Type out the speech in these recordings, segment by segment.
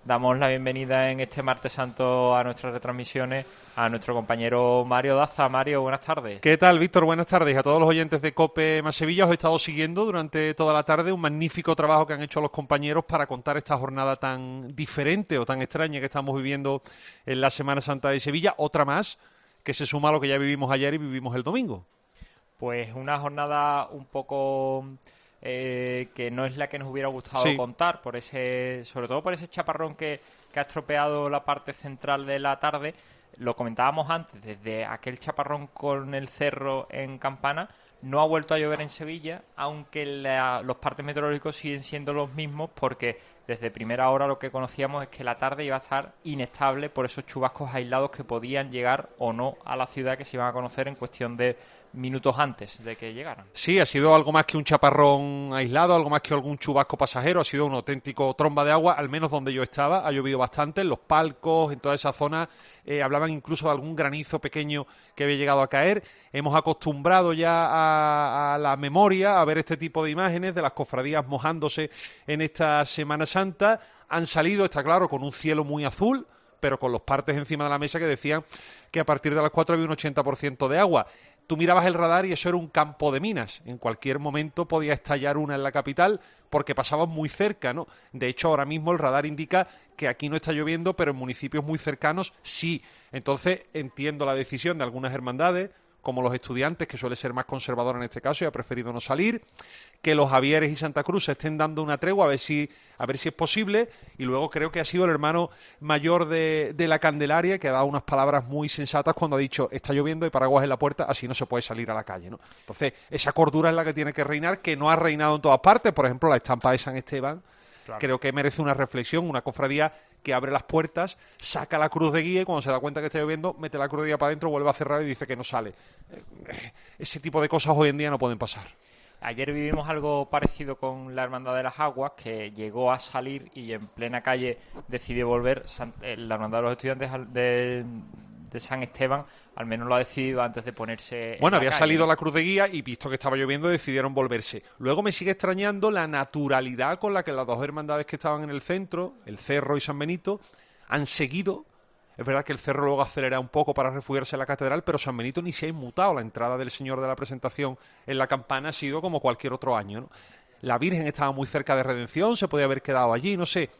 damos la bienvenida en este Martes Santo a nuestras retransmisiones a nuestro compañero Mario Daza. Mario, buenas tardes. ¿Qué tal, Víctor? Buenas tardes. A todos los oyentes de COPE más Sevilla os he estado siguiendo durante toda la tarde. Un magnífico trabajo que han hecho los compañeros para contar esta jornada tan diferente o tan extraña que estamos viviendo en la Semana Santa de Sevilla. Otra más que se suma a lo que ya vivimos ayer y vivimos el domingo. Pues una jornada un poco que no es la que nos hubiera gustado contar, sobre todo por ese chaparrón que ha estropeado la parte central de la tarde. Lo comentábamos antes, desde aquel chaparrón con el cerro en Campana, no ha vuelto a llover en Sevilla, aunque los partes meteorológicos siguen siendo los mismos, porque desde primera hora lo que conocíamos es que la tarde iba a estar inestable por esos chubascos aislados que podían llegar o no a la ciudad, que se iban a conocer en cuestión de minutos antes de que llegaran. Sí, ha sido algo más que un chaparrón aislado, algo más que algún chubasco pasajero, ha sido un auténtico tromba de agua, al menos donde yo estaba, ha llovido bastante, en los palcos, en toda esa zona, hablaban incluso de algún granizo pequeño que había llegado a caer. Hemos acostumbrado ya a la memoria a ver este tipo de imágenes de las cofradías mojándose en esta Semana Santa. Han salido, está claro, con un cielo muy azul, pero con los partes encima de la mesa que decían que a partir de las 4 había un 80% de agua. Tú mirabas el radar y eso era un campo de minas. En cualquier momento podía estallar una en la capital porque pasaban muy cerca, ¿no? De hecho, ahora mismo el radar indica que aquí no está lloviendo, pero en municipios muy cercanos sí. Entonces, entiendo la decisión de algunas hermandades, como los estudiantes, que suele ser más conservador en este caso y ha preferido no salir, que los Javieres y Santa Cruz se estén dando una tregua a ver si es posible, y luego creo que ha sido el hermano mayor de la Candelaria que ha dado unas palabras muy sensatas cuando ha dicho: está lloviendo, hay paraguas en la puerta, así no se puede salir a la calle, ¿no? Entonces, esa cordura es la que tiene que reinar, que no ha reinado en todas partes. Por ejemplo, la estampa de San Esteban, claro, creo que merece una reflexión, una cofradía que abre las puertas, saca la cruz de guía y cuando se da cuenta que está lloviendo, mete la cruz de guía para adentro, vuelve a cerrar y dice que no sale. Ese tipo de cosas hoy en día no pueden pasar. Ayer vivimos algo parecido con la Hermandad de las Aguas, que llegó a salir y en plena calle decidió volver. La Hermandad de los Estudiantes de San Esteban al menos lo ha decidido antes de ponerse bueno, en había calle. Salido la cruz de guía y visto que estaba lloviendo decidieron volverse. Luego me sigue extrañando la naturalidad con la que las dos hermandades que estaban en el centro, el Cerro y San Benito, han seguido. Es verdad que el Cerro luego acelera un poco para refugiarse en la catedral, pero San Benito ni se ha inmutado. La entrada del Señor de la Presentación en la Campana ha sido como cualquier otro año, ¿no? La Virgen estaba muy cerca de Redención, se podía haber quedado allí, no sé.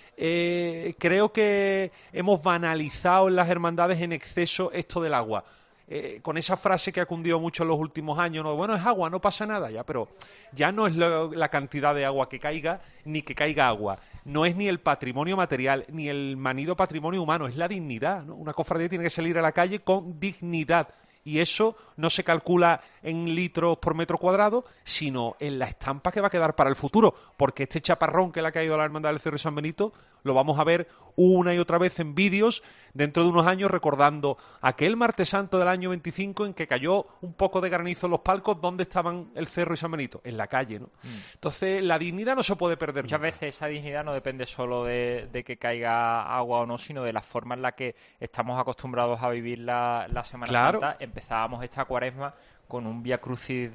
Creo que hemos banalizado en las hermandades en exceso esto del agua. Con esa frase que ha cundido mucho en los últimos años, ¿no? Bueno, es agua, no pasa nada ya, pero ya no es la cantidad de agua que caiga, ni que caiga agua. No es ni el patrimonio material, ni el manido patrimonio humano, es la dignidad, ¿no? Una cofradía tiene que salir a la calle con dignidad. Y eso no se calcula en litros por metro cuadrado, sino en la estampa que va a quedar para el futuro. Porque este chaparrón que le ha caído a la Hermandad del Cerro de San Benito lo vamos a ver una y otra vez en vídeos dentro de unos años, recordando aquel Martes Santo del año 25 en que cayó un poco de granizo en los palcos. ¿Dónde estaban el Cerro y San Benito? En la calle, ¿no? Entonces, la dignidad no se puede perder muchas nunca. veces esa dignidad no depende solo de que caiga agua o no, sino de la forma en la que estamos acostumbrados a vivir la Semana Santa. Empezábamos esta cuaresma con un Vía Crucis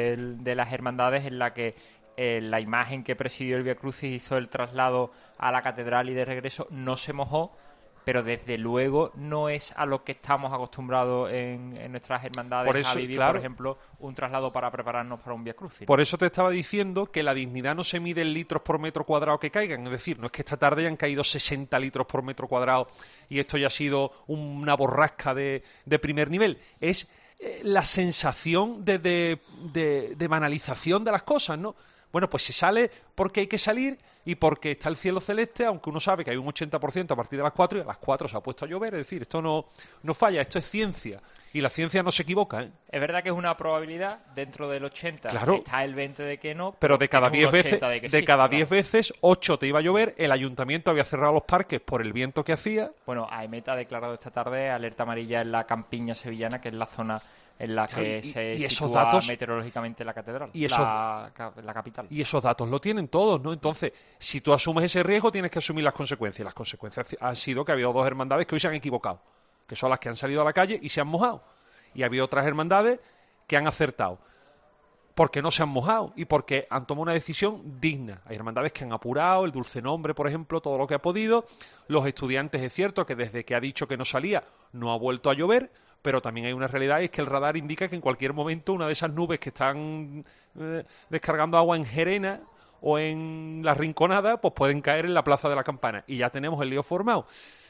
de las hermandades en la que la imagen que presidió el Vía Crucis hizo el traslado a la catedral y de regreso no se mojó, pero desde luego no es a lo que estamos acostumbrados en nuestras hermandades por eso, a vivir, claro, por ejemplo, un traslado para prepararnos para un Vía Crucis. Por eso te estaba diciendo que la dignidad no se mide en litros por metro cuadrado que caigan, es decir, no es que esta tarde hayan caído 60 litros por metro cuadrado y esto ya ha sido una borrasca de primer nivel, es la sensación de banalización de las cosas, ¿no? Bueno, pues se sale porque hay que salir y porque está el cielo celeste, aunque uno sabe que hay un 80% a partir de las 4 y a las 4 se ha puesto a llover. Es decir, esto no falla, esto es ciencia y la ciencia no se equivoca, ¿eh? Es verdad que es una probabilidad, dentro del 80 claro, está el 20 de que no, pero de cada 10 veces, sí, cada 10 veces 8 te iba a llover. El ayuntamiento había cerrado los parques por el viento que hacía. Bueno, AEMET ha declarado esta tarde alerta amarilla en la campiña sevillana, que es la zona en la que se sitúa datos, meteorológicamente la catedral, y la capital. Y esos datos lo tienen todos, ¿no? Entonces, si tú asumes ese riesgo, tienes que asumir las consecuencias. Las consecuencias han sido que ha habido dos hermandades que hoy se han equivocado, que son las que han salido a la calle y se han mojado. Y ha habido otras hermandades que han acertado. porque no se han mojado y porque han tomado una decisión digna. Hay hermandades que han apurado, el Dulce Nombre, por ejemplo, todo lo que ha podido. Los estudiantes, es cierto que desde que ha dicho que no salía, no ha vuelto a llover, pero también hay una realidad, y es que el radar indica que en cualquier momento una de esas nubes que están descargando agua en Gerena o en La Rinconada, pues pueden caer en la Plaza de la Campana, y ya tenemos el lío formado.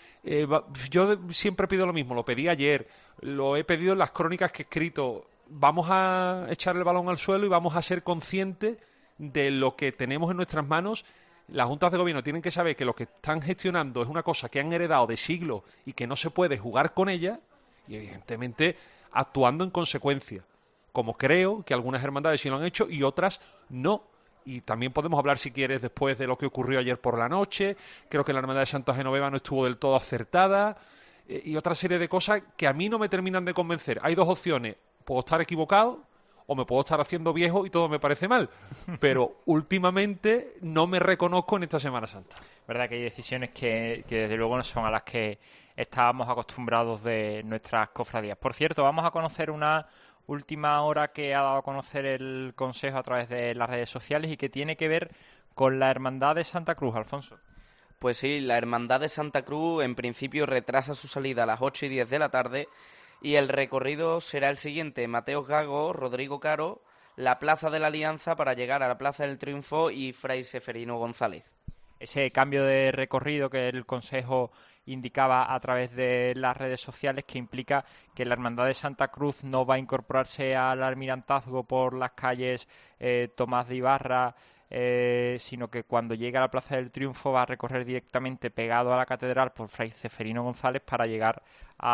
Yo siempre pido lo mismo, lo pedí ayer, lo he pedido en las crónicas que he escrito. Vamos a echar el balón al suelo y vamos a ser conscientes de lo que tenemos en nuestras manos. Las juntas de gobierno tienen que saber que lo que están gestionando es una cosa que han heredado de siglos y que no se puede jugar con ella, y evidentemente actuando en consecuencia, como creo que algunas hermandades sí lo han hecho y otras no. Y también podemos hablar, si quieres, después de lo que ocurrió ayer por la noche. Creo que la hermandad de Santa Genoveva no estuvo del todo acertada, y otra serie de cosas que a mí no me terminan de convencer. Hay dos opciones: puedo estar equivocado o me puedo estar haciendo viejo y todo me parece mal, pero últimamente no me reconozco en esta Semana Santa. Verdad que hay decisiones que desde luego no son a las que estábamos acostumbrados de nuestras cofradías. Por cierto, vamos a conocer una última hora que ha dado a conocer el Consejo a través de las redes sociales y que tiene que ver con la Hermandad de Santa Cruz, Alfonso. Pues sí, la Hermandad de Santa Cruz en principio retrasa su salida a las 8:10 de la tarde, y el recorrido será el siguiente: Mateos Gago, Rodrigo Caro, la Plaza de la Alianza para llegar a la Plaza del Triunfo y Fray Seferino González. Ese cambio de recorrido que el Consejo indicaba a través de las redes sociales, que implica que la Hermandad de Santa Cruz no va a incorporarse al almirantazgo por las calles Tomás de Ibarra, sino que cuando llegue a la Plaza del Triunfo va a recorrer directamente pegado a la catedral por Fray Seferino González para llegar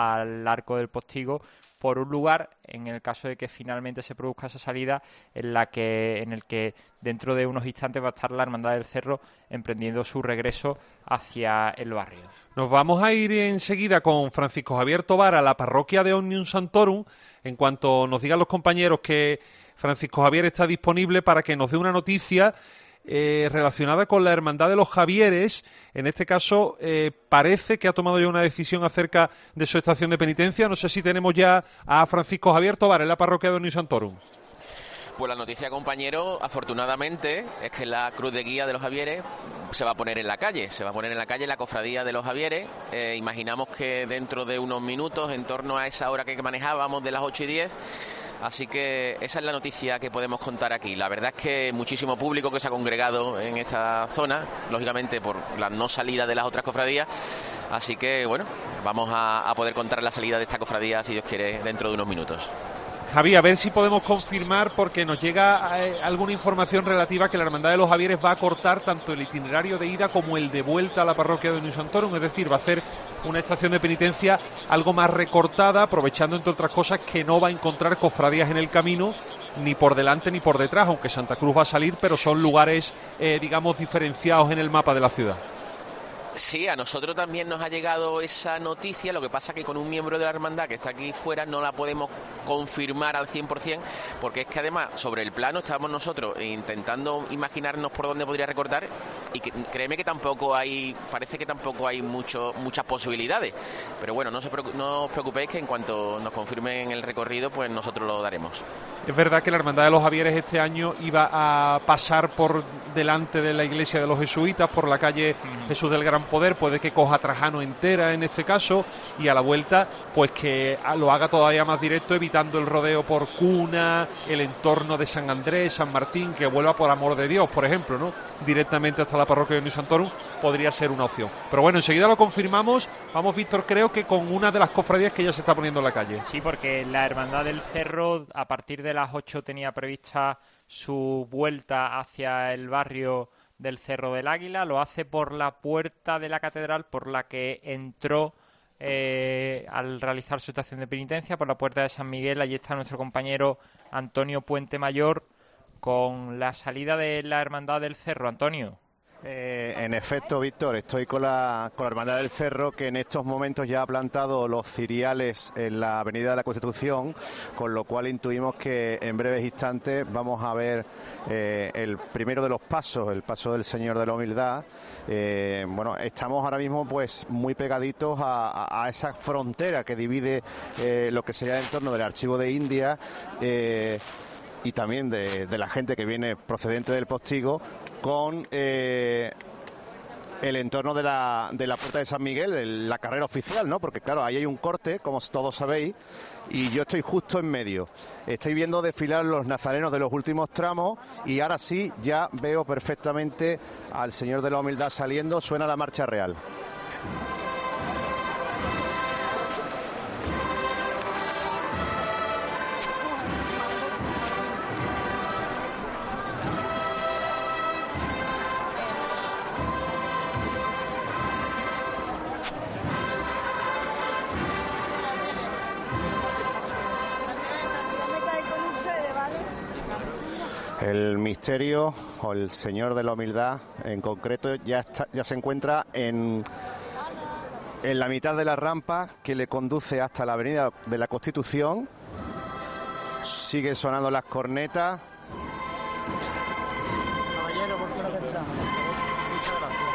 al Arco del Postigo, por un lugar, en el caso de que finalmente se produzca esa salida, en el que dentro de unos instantes va a estar la Hermandad del Cerro emprendiendo su regreso hacia el barrio. Nos vamos a ir enseguida con Francisco Javier Tobar a la parroquia de Omnium Santorum, en cuanto nos digan los compañeros que Francisco Javier está disponible para que nos dé una noticia relacionada con la Hermandad de los Javieres. En este caso parece que ha tomado ya una decisión acerca de su estación de penitencia. No sé si tenemos ya a Francisco Javier Tobar en la parroquia de Omnium Santorum. Pues la noticia, compañero, afortunadamente, es que la cruz de guía de los Javieres se va a poner en la calle. Se va a poner en la calle la cofradía de los Javieres. Imaginamos que dentro de unos minutos, en torno a esa hora que manejábamos de las 8:10, así que esa es la noticia que podemos contar aquí. La verdad es que muchísimo público que se ha congregado en esta zona, lógicamente por la no salida de las otras cofradías. Así que, bueno, vamos a poder contar la salida de esta cofradía, si Dios quiere, dentro de unos minutos. Javi, a ver si podemos confirmar, porque nos llega alguna información relativa a que la Hermandad de los Javieres va a cortar tanto el itinerario de ida como el de vuelta a la parroquia de Omnium Santorum, es decir, va a hacer una estación de penitencia algo más recortada, aprovechando, entre otras cosas, que no va a encontrar cofradías en el camino, ni por delante ni por detrás, aunque Santa Cruz va a salir, pero son lugares, digamos, diferenciados en el mapa de la ciudad. Sí, a nosotros también nos ha llegado esa noticia, lo que pasa que con un miembro de la hermandad que está aquí fuera no la podemos confirmar al 100%, porque es que además sobre el plano estábamos nosotros intentando imaginarnos por dónde podría recortar, y que, créeme que parece que tampoco hay muchas posibilidades, pero bueno, no os preocupéis, que en cuanto nos confirmen el recorrido, pues nosotros lo daremos. Es verdad que la Hermandad de los Javieres este año iba a pasar por delante de la iglesia de los jesuitas, por la calle Jesús del Gran Poder, puede que coja Trajano entera en este caso, y a la vuelta pues que lo haga todavía más directo, evitando el rodeo por Cuna, el entorno de San Andrés, San Martín, que vuelva por amor de Dios, por ejemplo, ¿no? Directamente hasta la parroquia de Omnium Santorum podría ser una opción. Pero bueno, enseguida lo confirmamos. Vamos, Víctor, creo que con una de las cofradías que ya se está poniendo en la calle. Sí, porque la Hermandad del Cerro a partir de las 8 tenía prevista su vuelta hacia el barrio del Cerro del Águila. Lo hace por la puerta de la catedral por la que entró al realizar su estación de penitencia, por la puerta de San Miguel. Allí está nuestro compañero Antonio Puente Mayor con la salida de la Hermandad del Cerro. Antonio. En efecto, Víctor, estoy con la Hermandad del Cerro, que en estos momentos ya ha plantado los ciriales en la Avenida de la Constitución, con lo cual intuimos que en breves instantes vamos a ver el primero de los pasos, el paso del Señor de la Humildad. Bueno, estamos ahora mismo pues muy pegaditos a esa frontera que divide lo que sería el entorno del Archivo de India y también de la gente que viene procedente del Postigo con el entorno de la Puerta de San Miguel, de la carrera oficial, ¿no? Porque claro, ahí hay un corte, como todos sabéis, y yo estoy justo en medio. Estoy viendo desfilar los nazarenos de los últimos tramos y ahora sí ya veo perfectamente al Señor de la Humildad saliendo. Suena la marcha real. El misterio, o el Señor de la Humildad en concreto, ya se encuentra en la mitad de la rampa que le conduce hasta la Avenida de la Constitución. Siguen sonando las cornetas. Caballero, por favor, capitán. Muchas gracias.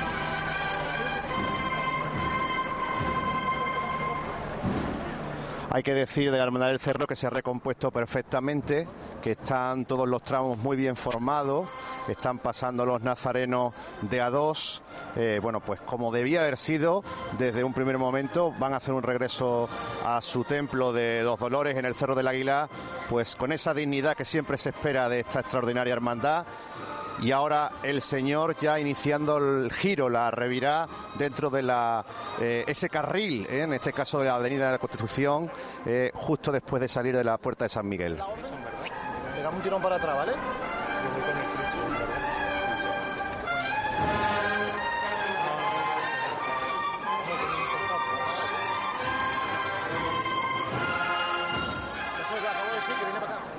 Hay que decir de la Hermandad del Cerro que se ha recompuesto perfectamente, que están todos los tramos muy bien formados, están pasando los nazarenos de a dos, bueno, pues como debía haber sido desde un primer momento. Van a hacer un regreso a su templo de los Dolores en el Cerro del Águila, pues con esa dignidad que siempre se espera de esta extraordinaria hermandad. Y ahora el Señor ya iniciando el giro, la revirá dentro de ese carril, en este caso de la Avenida de la Constitución, justo después de salir de la Puerta de San Miguel. Le damos un tirón para atrás, ¿vale? Eso lo acabo de decir, que viene para acá.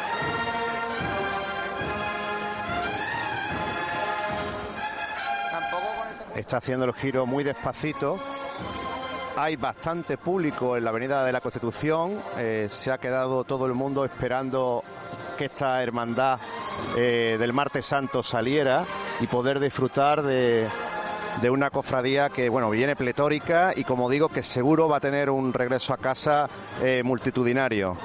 Está haciendo el giro muy despacito. Hay bastante público en la Avenida de la Constitución. Se ha quedado todo el mundo esperando que esta hermandad del Martes Santo saliera y poder disfrutar de una cofradía que, bueno, viene pletórica y, como digo, que seguro va a tener un regreso a casa multitudinario.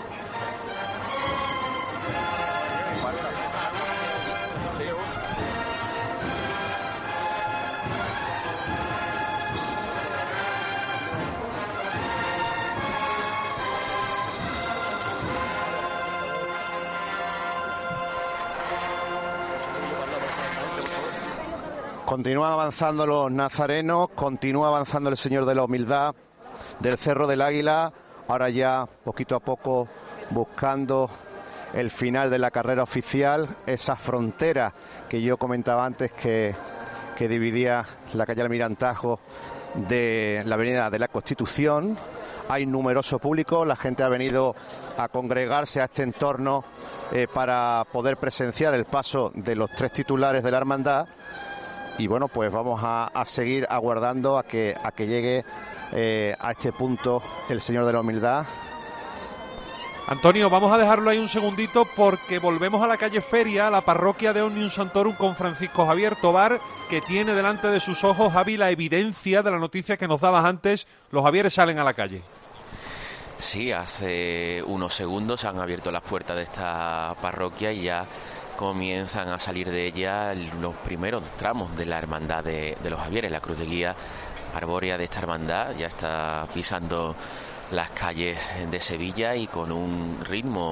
Continúan avanzando los nazarenos, continúa avanzando el Señor de la Humildad del Cerro del Águila, ahora ya poquito a poco buscando el final de la carrera oficial, esa frontera que yo comentaba antes que dividía la calle Almirantajo de la Avenida de la Constitución. Hay numeroso público, la gente ha venido a congregarse a este entorno para poder presenciar el paso de los tres titulares de la hermandad. Y bueno, pues vamos a seguir aguardando a que llegue a este punto el Señor de la Humildad. Antonio, vamos a dejarlo ahí un segundito porque volvemos a la calle Feria, a la parroquia de Omnium Santorum con Francisco Javier Tobar, que tiene delante de sus ojos, Javi, la evidencia de la noticia que nos dabas antes. Los Javieres salen a la calle. Sí, hace unos segundos han abierto las puertas de esta parroquia y ya comienzan a salir de ella los primeros tramos de la hermandad de los Javieres. La cruz de guía arbórea de esta hermandad ya está pisando las calles de Sevilla y con un ritmo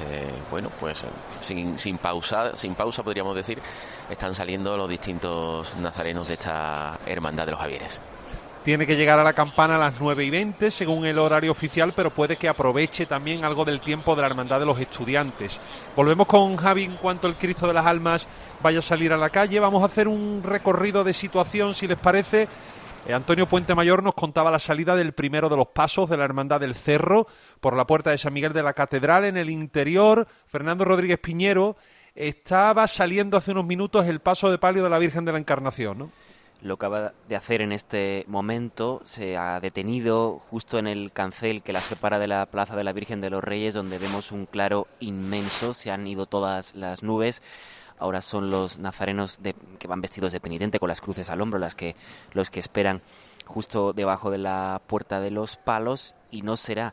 sin pausa podríamos decir, están saliendo los distintos nazarenos de esta hermandad de los Javieres. Tiene que llegar a la campana a las 9:20 según el horario oficial, pero puede que aproveche también algo del tiempo de la Hermandad de los Estudiantes. Volvemos con Javi en cuanto el Cristo de las Almas vaya a salir a la calle. Vamos a hacer un recorrido de situación, si les parece. Antonio Puente Mayor nos contaba la salida del primero de los pasos de la Hermandad del Cerro por la Puerta de San Miguel de la Catedral. En el interior, Fernando Rodríguez Piñero, estaba saliendo hace unos minutos el paso de palio de la Virgen de la Encarnación, ¿no? Lo acaba de hacer en este momento, se ha detenido justo en el cancel que la separa de la Plaza de la Virgen de los Reyes, donde vemos un claro inmenso. Se han ido todas las nubes. Ahora son los nazarenos que van vestidos de penitente con las cruces al hombro los que esperan justo debajo de la Puerta de los Palos, y no será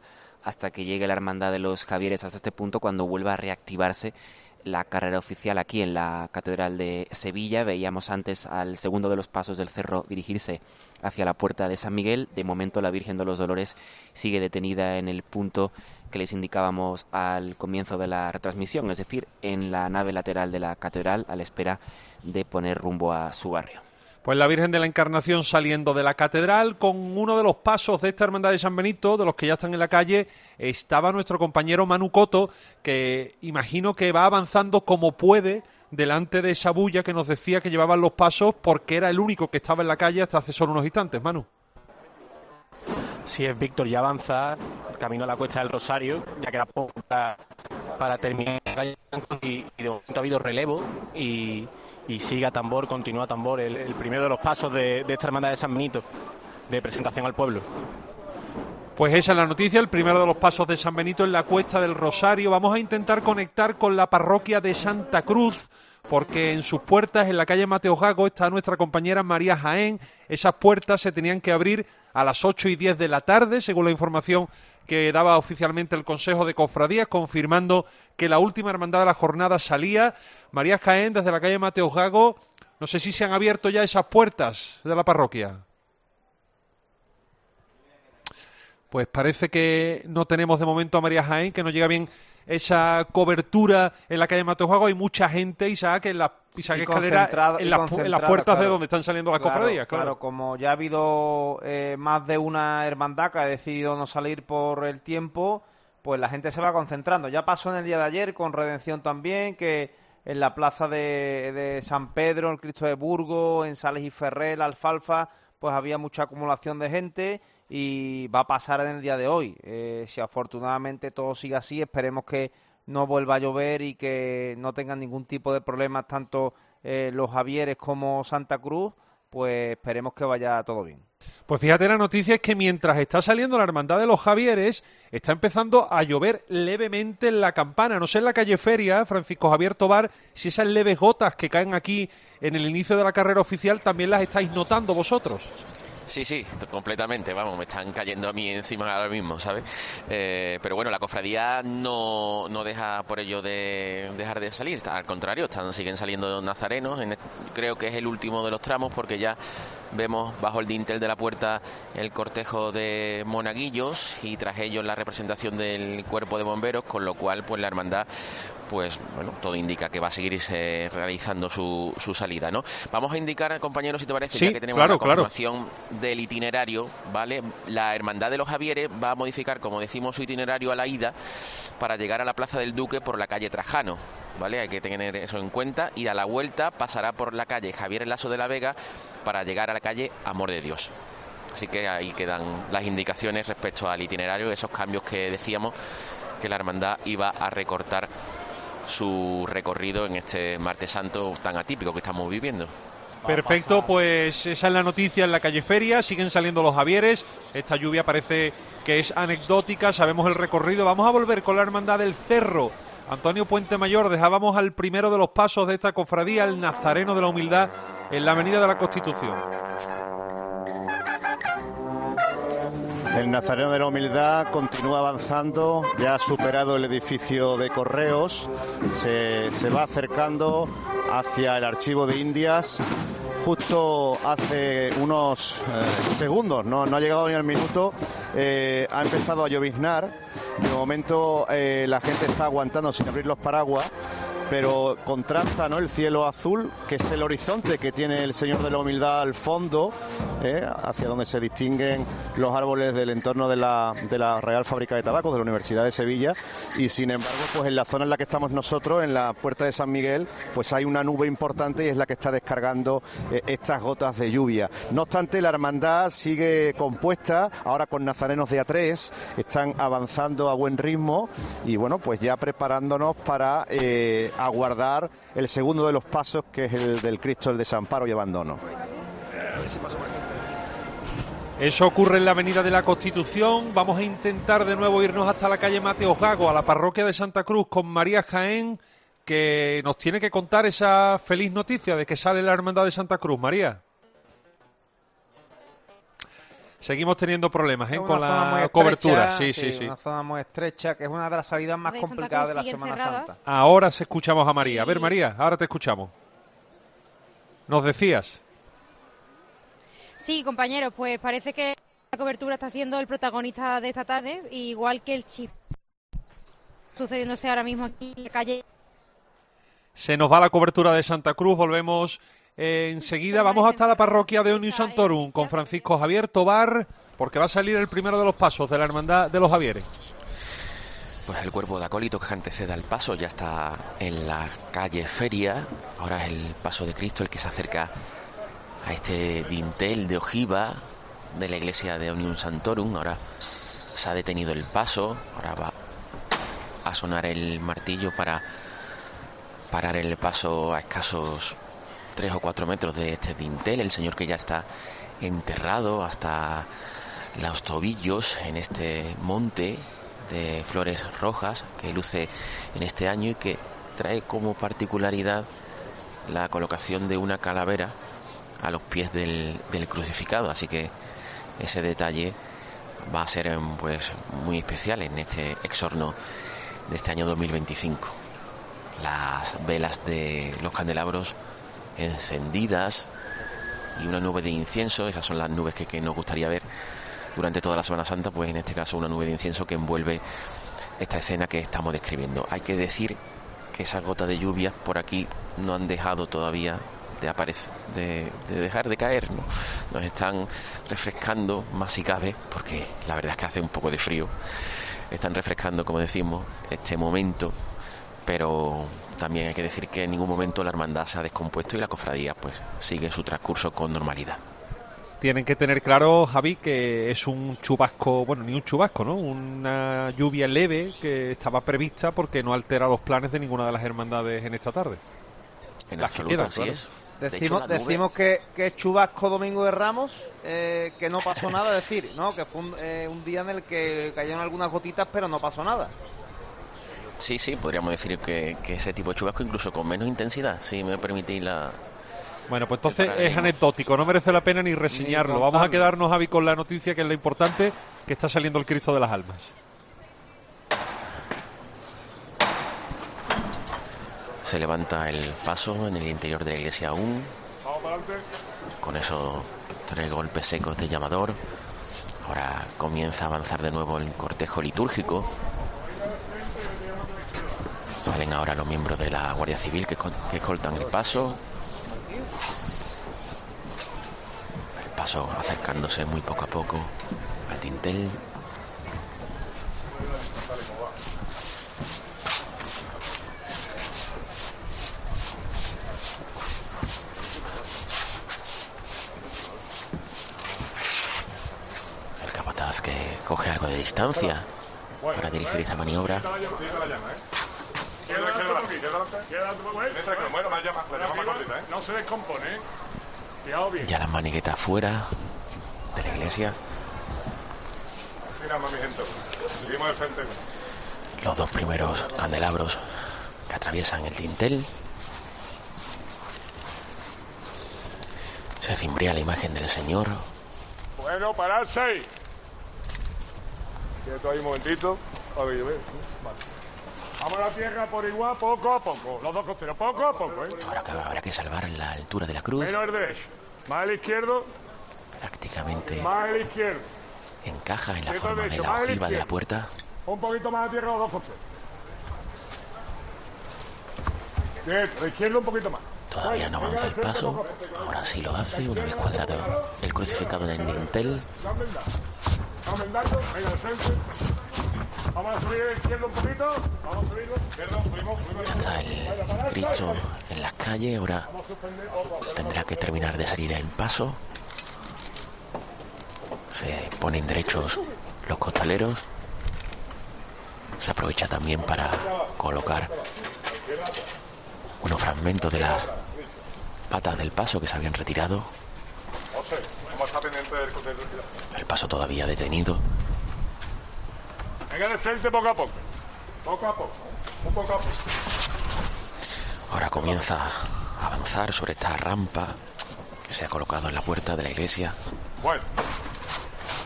hasta que llegue la Hermandad de los Javieres hasta este punto, cuando vuelva a reactivarse la carrera oficial aquí en la Catedral de Sevilla. Veíamos antes al segundo de los pasos del Cerro dirigirse hacia la Puerta de San Miguel. De momento la Virgen de los Dolores sigue detenida en el punto que les indicábamos al comienzo de la retransmisión, es decir, en la nave lateral de la catedral, a la espera de poner rumbo a su barrio. Pues la Virgen de la Encarnación saliendo de la catedral. Con uno de los pasos de esta Hermandad de San Benito, de los que ya están en la calle, estaba nuestro compañero Manu Coto, que imagino que va avanzando como puede delante de esa bulla que nos decía que llevaban los pasos, porque era el único que estaba en la calle hasta hace solo unos instantes. Manu. Sí, es Víctor, ya avanza camino a la Cuesta del Rosario, ya queda poco para terminar y de momento ha habido relevo y sigue a tambor, continúa a tambor el primero de los pasos de esta Hermandad de San Benito, de presentación al pueblo. Pues esa es la noticia, el primero de los pasos de San Benito en la Cuesta del Rosario. Vamos a intentar conectar con la parroquia de Santa Cruz, porque en sus puertas, en la calle Mateo Gago, está nuestra compañera María Jaén. Esas puertas se tenían que abrir a las 8:10 de la tarde, según la información que daba oficialmente el Consejo de Cofradías, confirmando que la última hermandad de la jornada salía. María Jaén, desde la calle Mateo Gago, no sé si se han abierto ya esas puertas de la parroquia. Pues parece que no tenemos de momento a María Jaén, que no llega bien esa cobertura en la calle Mateo Gago. Hay mucha gente, Isaac, en la escalera, en las puertas, claro, de donde están saliendo las cofradías. Claro, como ya ha habido más de una hermandad que ha decidido no salir por el tiempo, pues la gente se va concentrando. Ya pasó en el día de ayer con Redención también, que en la plaza de San Pedro, el Cristo de Burgos, en Sales y Ferrer, la Alfalfa, pues había mucha acumulación de gente, y va a pasar en el día de hoy. Si afortunadamente todo sigue así, esperemos que no vuelva a llover y que no tengan ningún tipo de problemas tanto los Javieres como Santa Cruz, pues esperemos que vaya todo bien. Pues fíjate, la noticia es que mientras está saliendo la Hermandad de los Javieres, está empezando a llover levemente en la Campana. No sé en la calle Feria, Francisco Javier Tobar, si esas leves gotas que caen aquí en el inicio de la carrera oficial también las estáis notando vosotros. Sí, completamente, vamos, me están cayendo a mí encima ahora mismo, ¿sabes? Pero bueno, la cofradía no deja por ello de dejar de salir, al contrario, siguen saliendo nazarenos, creo que es el último de los tramos, porque ya vemos bajo el dintel de la puerta el cortejo de monaguillos y tras ellos la representación del cuerpo de bomberos, con lo cual pues la hermandad, pues bueno, todo indica que va a seguirse realizando su salida, ¿no? Vamos a indicar, compañeros, si te parece, sí, ya que tenemos la confirmación del itinerario, ¿vale? La Hermandad de los Javieres va a modificar, como decimos, su itinerario a la ida para llegar a la Plaza del Duque por la calle Trajano, ¿vale? Hay que tener eso en cuenta, y a la vuelta pasará por la calle Javier Lasso de la Vega para llegar a la calle Amor de Dios. Así que ahí quedan las indicaciones respecto al itinerario, esos cambios que decíamos que la hermandad iba a recortar su recorrido en este Martes Santo tan atípico que estamos viviendo. Perfecto, pues esa es la noticia en la calle Feria, siguen saliendo los Javieres, esta lluvia parece que es anecdótica, sabemos el recorrido. Vamos a volver con la Hermandad del Cerro. Antonio Puente Mayor, dejábamos al primero de los pasos de esta cofradía, el Nazareno de la Humildad, en la Avenida de la Constitución. El Nazareno de la Humildad continúa avanzando, ya ha superado el edificio de Correos, se va acercando hacia el Archivo de Indias. Justo hace unos segundos, no ha llegado ni al minuto, ha empezado a lloviznar. De momento la gente está aguantando sin abrir los paraguas, pero contrasta, ¿no?, el cielo azul, que es el horizonte que tiene el Señor de la Humildad al fondo, hacia donde se distinguen los árboles del entorno de la Real Fábrica de Tabacos de la Universidad de Sevilla, y sin embargo, pues en la zona en la que estamos nosotros, en la Puerta de San Miguel, pues hay una nube importante y es la que está descargando estas gotas de lluvia. No obstante, la hermandad sigue compuesta, ahora con nazarenos de A3, están avanzando a buen ritmo y bueno, pues ya preparándonos para aguardar el segundo de los pasos, que es el del Cristo, el Desamparo y Abandono. Eso ocurre en la Avenida de la Constitución. Vamos a intentar de nuevo irnos hasta la calle Mateo Gago, a la parroquia de Santa Cruz, con María Jaén, que nos tiene que contar esa feliz noticia de que sale la Hermandad de Santa Cruz. María. Seguimos teniendo problemas Es con una zona muy la estrecha, cobertura. Sí. Una zona muy estrecha, que es una de las salidas más complicadas de la Semana Santa. Ahora escuchamos a María. A ver, María, ahora te escuchamos. ¿Nos decías? Sí, compañeros, pues parece que la cobertura está siendo el protagonista de esta tarde, igual que el chip sucediéndose ahora mismo aquí en la calle. Se nos va la cobertura de Santa Cruz, volvemos enseguida. Vamos hasta la parroquia de Omnium Santorum con Francisco Javier Tobar, porque va a salir el primero de los pasos de la Hermandad de los Javieres. Pues el cuerpo de acólitos que antecede al paso ya está en la calle Feria. Ahora es el paso de Cristo el que se acerca a este dintel de ojiva de la iglesia de Omnium Santorum. Ahora se ha detenido el paso, ahora va a sonar el martillo para parar el paso a escasos 3 o 4 metros de este dintel. El señor que ya está enterrado hasta los tobillos en este monte de flores rojas que luce en este año y que trae como particularidad la colocación de una calavera a los pies del crucificado, así que ese detalle va a ser pues muy especial en este exorno de este año 2025. Las velas de los candelabros encendidas y una nube de incienso, esas son las nubes que nos gustaría ver durante toda la Semana Santa, pues en este caso una nube de incienso que envuelve esta escena que estamos describiendo. Hay que decir que esas gotas de lluvia por aquí no han dejado todavía de aparecer, de dejar de caer, ¿no? Nos están refrescando más si cabe, porque la verdad es que hace un poco de frío. Están refrescando, como decimos, este momento, pero también hay que decir que en ningún momento la hermandad se ha descompuesto y la cofradía pues sigue su transcurso con normalidad. Tienen que tener claro, Javi, que es un chubasco, bueno, ni un chubasco, ¿no? Una lluvia leve que estaba prevista porque no altera los planes de ninguna de las hermandades en esta tarde. En las absoluto, que quedan, así claro. es. Decimos que es chubasco Domingo de Ramos, que no pasó nada, es decir, ¿no? Que fue un día en el que cayeron algunas gotitas, pero no pasó nada. Sí, podríamos decir que ese tipo de chubasco, incluso con menos intensidad, si me permitís la... Bueno, pues entonces es anecdótico, no merece la pena ni reseñarlo. Vamos a quedarnos, Javi, con la noticia, que es lo importante, que está saliendo el Cristo de las Almas. Se levanta el paso en el interior de la iglesia aún, con esos 3 golpes secos de llamador. Ahora comienza a avanzar de nuevo el cortejo litúrgico. Salen ahora los miembros de la Guardia Civil que escoltan el paso. El paso acercándose muy poco a poco al dintel. El capataz que coge algo de distancia para dirigir esta maniobra. No se descompone. Ya las maniguetas fuera de la iglesia. Los 2 primeros candelabros que atraviesan el dintel. Se cimbrea la imagen del Señor. Bueno, pararse. Quieto ahí un momentito. A ver, vale. Vamos a la tierra por igual, poco a poco. Los 2 costeros, poco a poco, ¿eh? Ahora que habrá que salvar la altura de la cruz. Menos el derecho. Más el izquierdo. Prácticamente más el izquierdo. Encaja en la forma de la ojiva de la puerta. Un poquito más a tierra los 2 costeros. Bien, la izquierda un poquito más. Todavía no avanza el paso. Ahora sí lo hace, una vez cuadrado el crucificado en el dintel. Venga, al frente. Vamos a subir el izquierdo un poquito. Vamos a subirlo. Ya está el Cristo en las calles. Ahora tendrá que terminar de salir el paso. Se ponen derechos los costaleros. Se aprovecha también para colocar unos fragmentos de las patas del paso que se habían retirado. El paso todavía detenido. Venga de frente poco a poco. Poco a poco. Un poco a poco. Ahora comienza a avanzar sobre esta rampa que se ha colocado en la puerta de la iglesia. Bueno.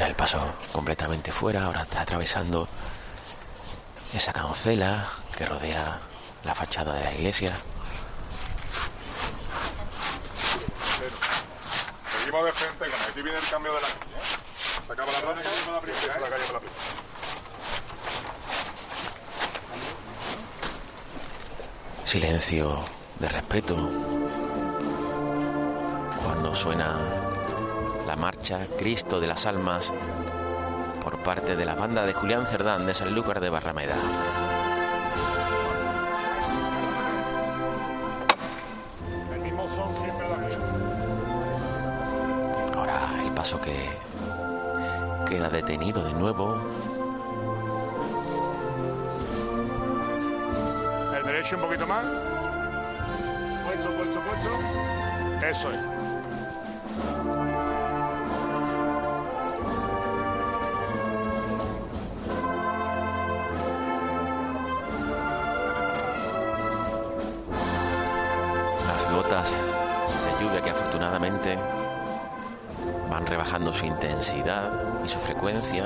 echa el paso completamente fuera. Ahora está atravesando esa cancela que rodea la fachada de la iglesia. Seguimos de frente, como aquí viene el cambio de la calle, ¿eh? Se acaba la ronda, la primera, la calle de la primera. Silencio de respeto cuando suena la marcha Cristo de las Almas por parte de la banda de Julián Cerdán de Sanlúcar de Barrameda. El mismo son siempre la gente. Ahora el paso que queda detenido de nuevo. El derecho un poquito más. Puesto. Eso es. Las gotas de lluvia que afortunadamente van rebajando su intensidad y su frecuencia.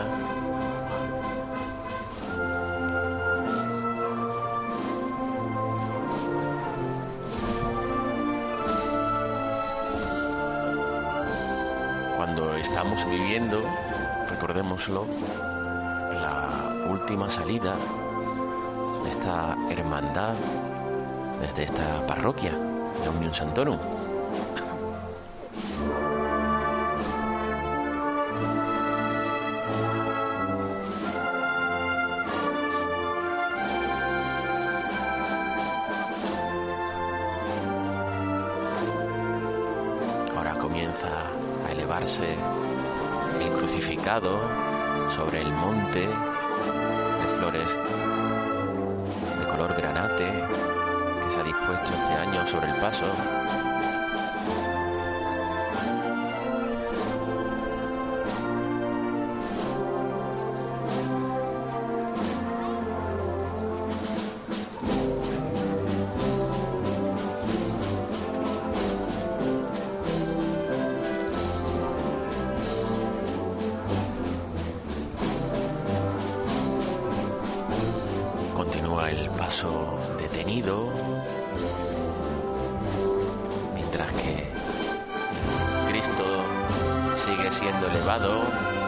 Cuando estamos viviendo, recordémoslo, la última salida de esta hermandad desde esta parroquia, la Unión Santorum. Ahora comienza a elevarse el crucificado sobre el monte de flores de color granate que se ha dispuesto este año sobre el paso. Continúa el paso detenido, mientras que Cristo sigue siendo elevado.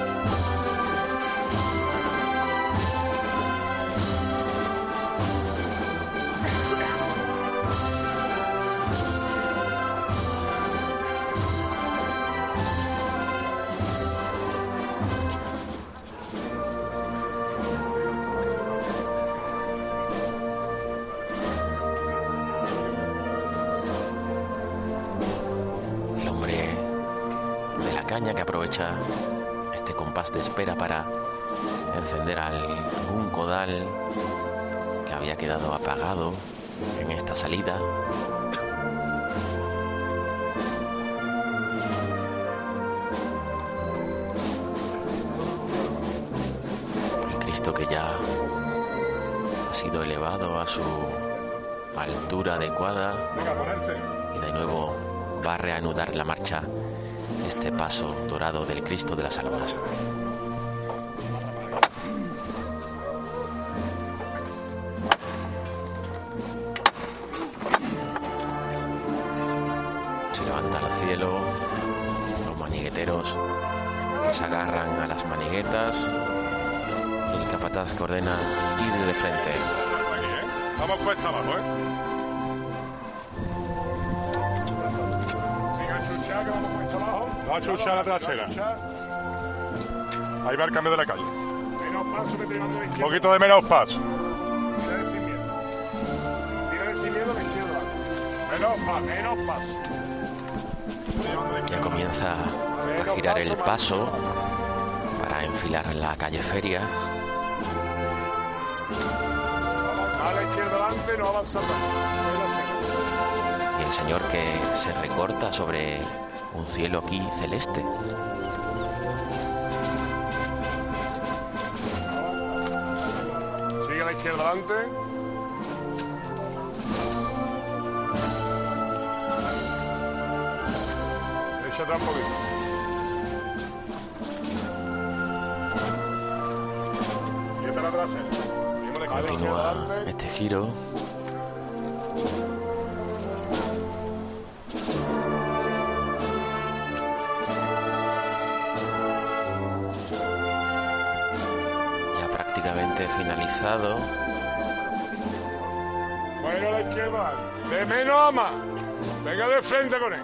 Que aprovecha este compás de espera para encender algún codal que había quedado apagado en esta salida. El Cristo que ya ha sido elevado a su altura adecuada y de nuevo va a reanudar la marcha este paso dorado del Cristo de las Almas. Se levanta al cielo los manigueteros que se agarran a las maniguetas y el capataz que ordena ir de frente. Vamos cuesta abajo, Va a chuchar la trasera. Ahí va el cambio de la calle. Menos paso que te mando a la izquierda. Un poquito de menos paso. Tira de sin miedo. Tira de sin miedo a la izquierda. Menos paso. Ya comienza a girar el paso para enfilar la calle Feria. A la izquierda adelante, no avanza más. Y el Señor que se recorta sobre un cielo aquí celeste. Sigue a la izquierda adelante. Echa atrás un poquito. hacer. Continúa este giro. Ya prácticamente finalizado. Bueno, a la izquierda. De menos a más. Venga de frente con él.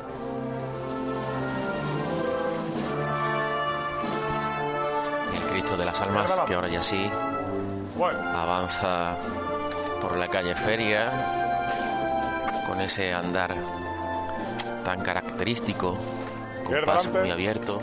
El Cristo de las Almas, que ahora ya sí avanza por la calle Feria con ese andar tan característico, con paso muy abierto.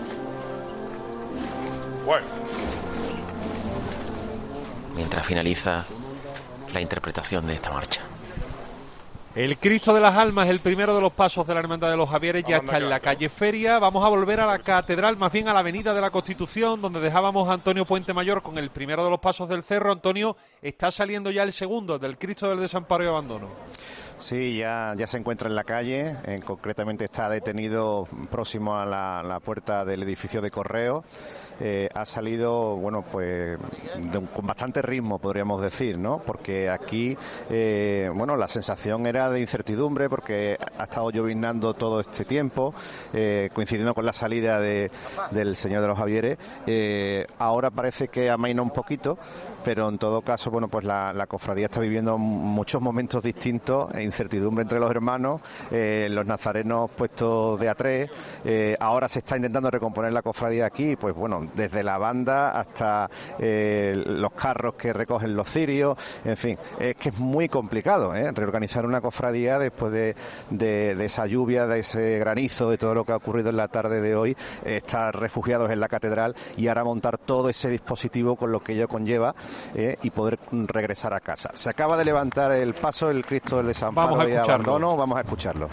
Mientras finaliza la interpretación de esta marcha. El Cristo de las Almas, el primero de los pasos de la Hermandad de los Javieres, ya está en la calle Feria. Vamos a volver a la catedral, más bien a la Avenida de la Constitución, donde dejábamos a Antonio Puente Mayor con el primero de los pasos del Cerro. Antonio, está saliendo ya el segundo, del Cristo del Desamparo y Abandono. Sí, ya se encuentra en la calle, concretamente está detenido próximo a la puerta del edificio de Correo. Ha salido, bueno, pues con bastante ritmo, podríamos decir, ¿no? Porque aquí, bueno, la sensación era de incertidumbre porque ha estado lloviznando todo este tiempo, coincidiendo con la salida del Señor de los Javieres. Ahora parece que amaina un poquito, pero en todo caso, bueno, pues la cofradía está viviendo muchos momentos distintos, incertidumbre entre los hermanos, los nazarenos puestos de a tres. Ahora se está intentando recomponer la cofradía aquí, pues bueno, desde la banda hasta los carros que recogen los cirios, en fin, es que es muy complicado reorganizar una cofradía después de esa lluvia, de ese granizo, de todo lo que ha ocurrido en la tarde de hoy, estar refugiados en la catedral y ahora montar todo ese dispositivo con lo que ello conlleva y poder regresar a casa. Se acaba de levantar el paso del Cristo del Desamparo y Abandono, vamos a escucharlo.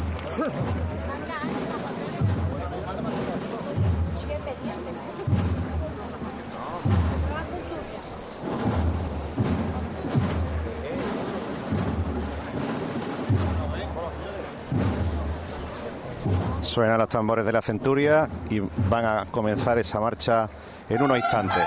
Suenan los tambores de la centuria y van a comenzar esa marcha en unos instantes.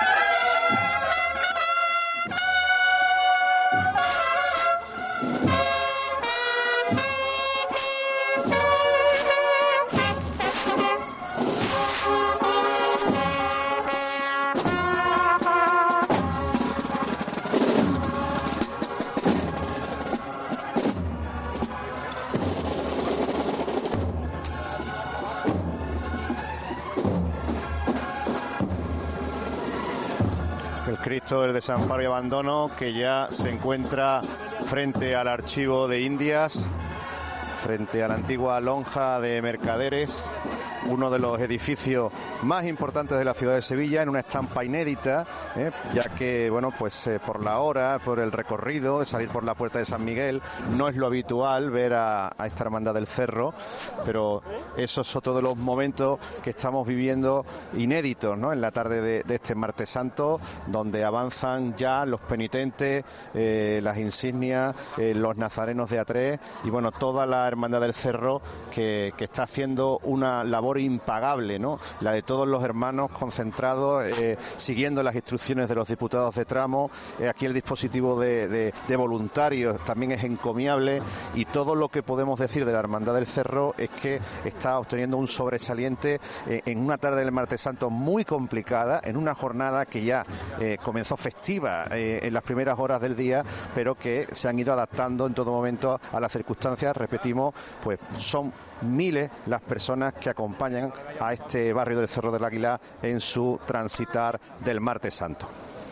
Cristo del Desamparo y Abandono, que ya se encuentra frente al Archivo de Indias, frente a la antigua lonja de mercaderes, uno de los edificios más importantes de la ciudad de Sevilla, en una estampa inédita, ya que, bueno, pues por la hora, por el recorrido, de salir por la puerta de San Miguel, no es lo habitual ver a esta Hermandad del Cerro, pero eso es otro de los momentos que estamos viviendo inéditos, ¿no?, en la tarde de este Martes Santo, donde avanzan ya los penitentes, las insignias, los nazarenos de A3 y, bueno, toda la Hermandad del Cerro que está haciendo una labor impagable, ¿no?, la de todos los hermanos concentrados, siguiendo las instrucciones de los diputados de tramo. Aquí el dispositivo de voluntarios también es encomiable, y todo lo que podemos decir de la Hermandad del Cerro es que está obteniendo un sobresaliente en una tarde del Martes Santo muy complicada, en una jornada que ya comenzó festiva en las primeras horas del día, pero que se han ido adaptando en todo momento a las circunstancias. Repetimos, pues son miles las personas que acompañan a este barrio del Cerro del Águila en su transitar del Martes Santo.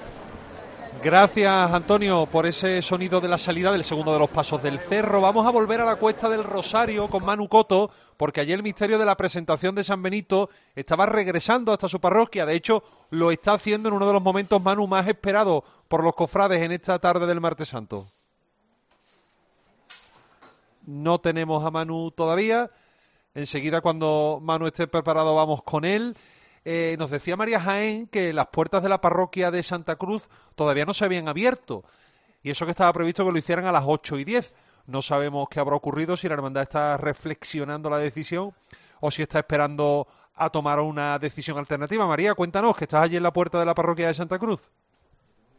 Gracias, Antonio, por ese sonido de la salida del segundo de los pasos del Cerro. Vamos a volver a la Cuesta del Rosario con Manu Coto, porque ayer el misterio de la presentación de San Benito estaba regresando hasta su parroquia. De hecho, lo está haciendo en uno de los momentos, Manu, más esperados por los cofrades en esta tarde del Martes Santo. No tenemos a Manu todavía. Enseguida, cuando Manu esté preparado, vamos con él. Nos decía María Jaén que las puertas de la parroquia de Santa Cruz todavía no se habían abierto, y eso que estaba previsto que lo hicieran a las 8:10. No sabemos qué habrá ocurrido, si la hermandad está reflexionando la decisión o si está esperando a tomar una decisión alternativa. María, cuéntanos, que estás allí en la puerta de la parroquia de Santa Cruz.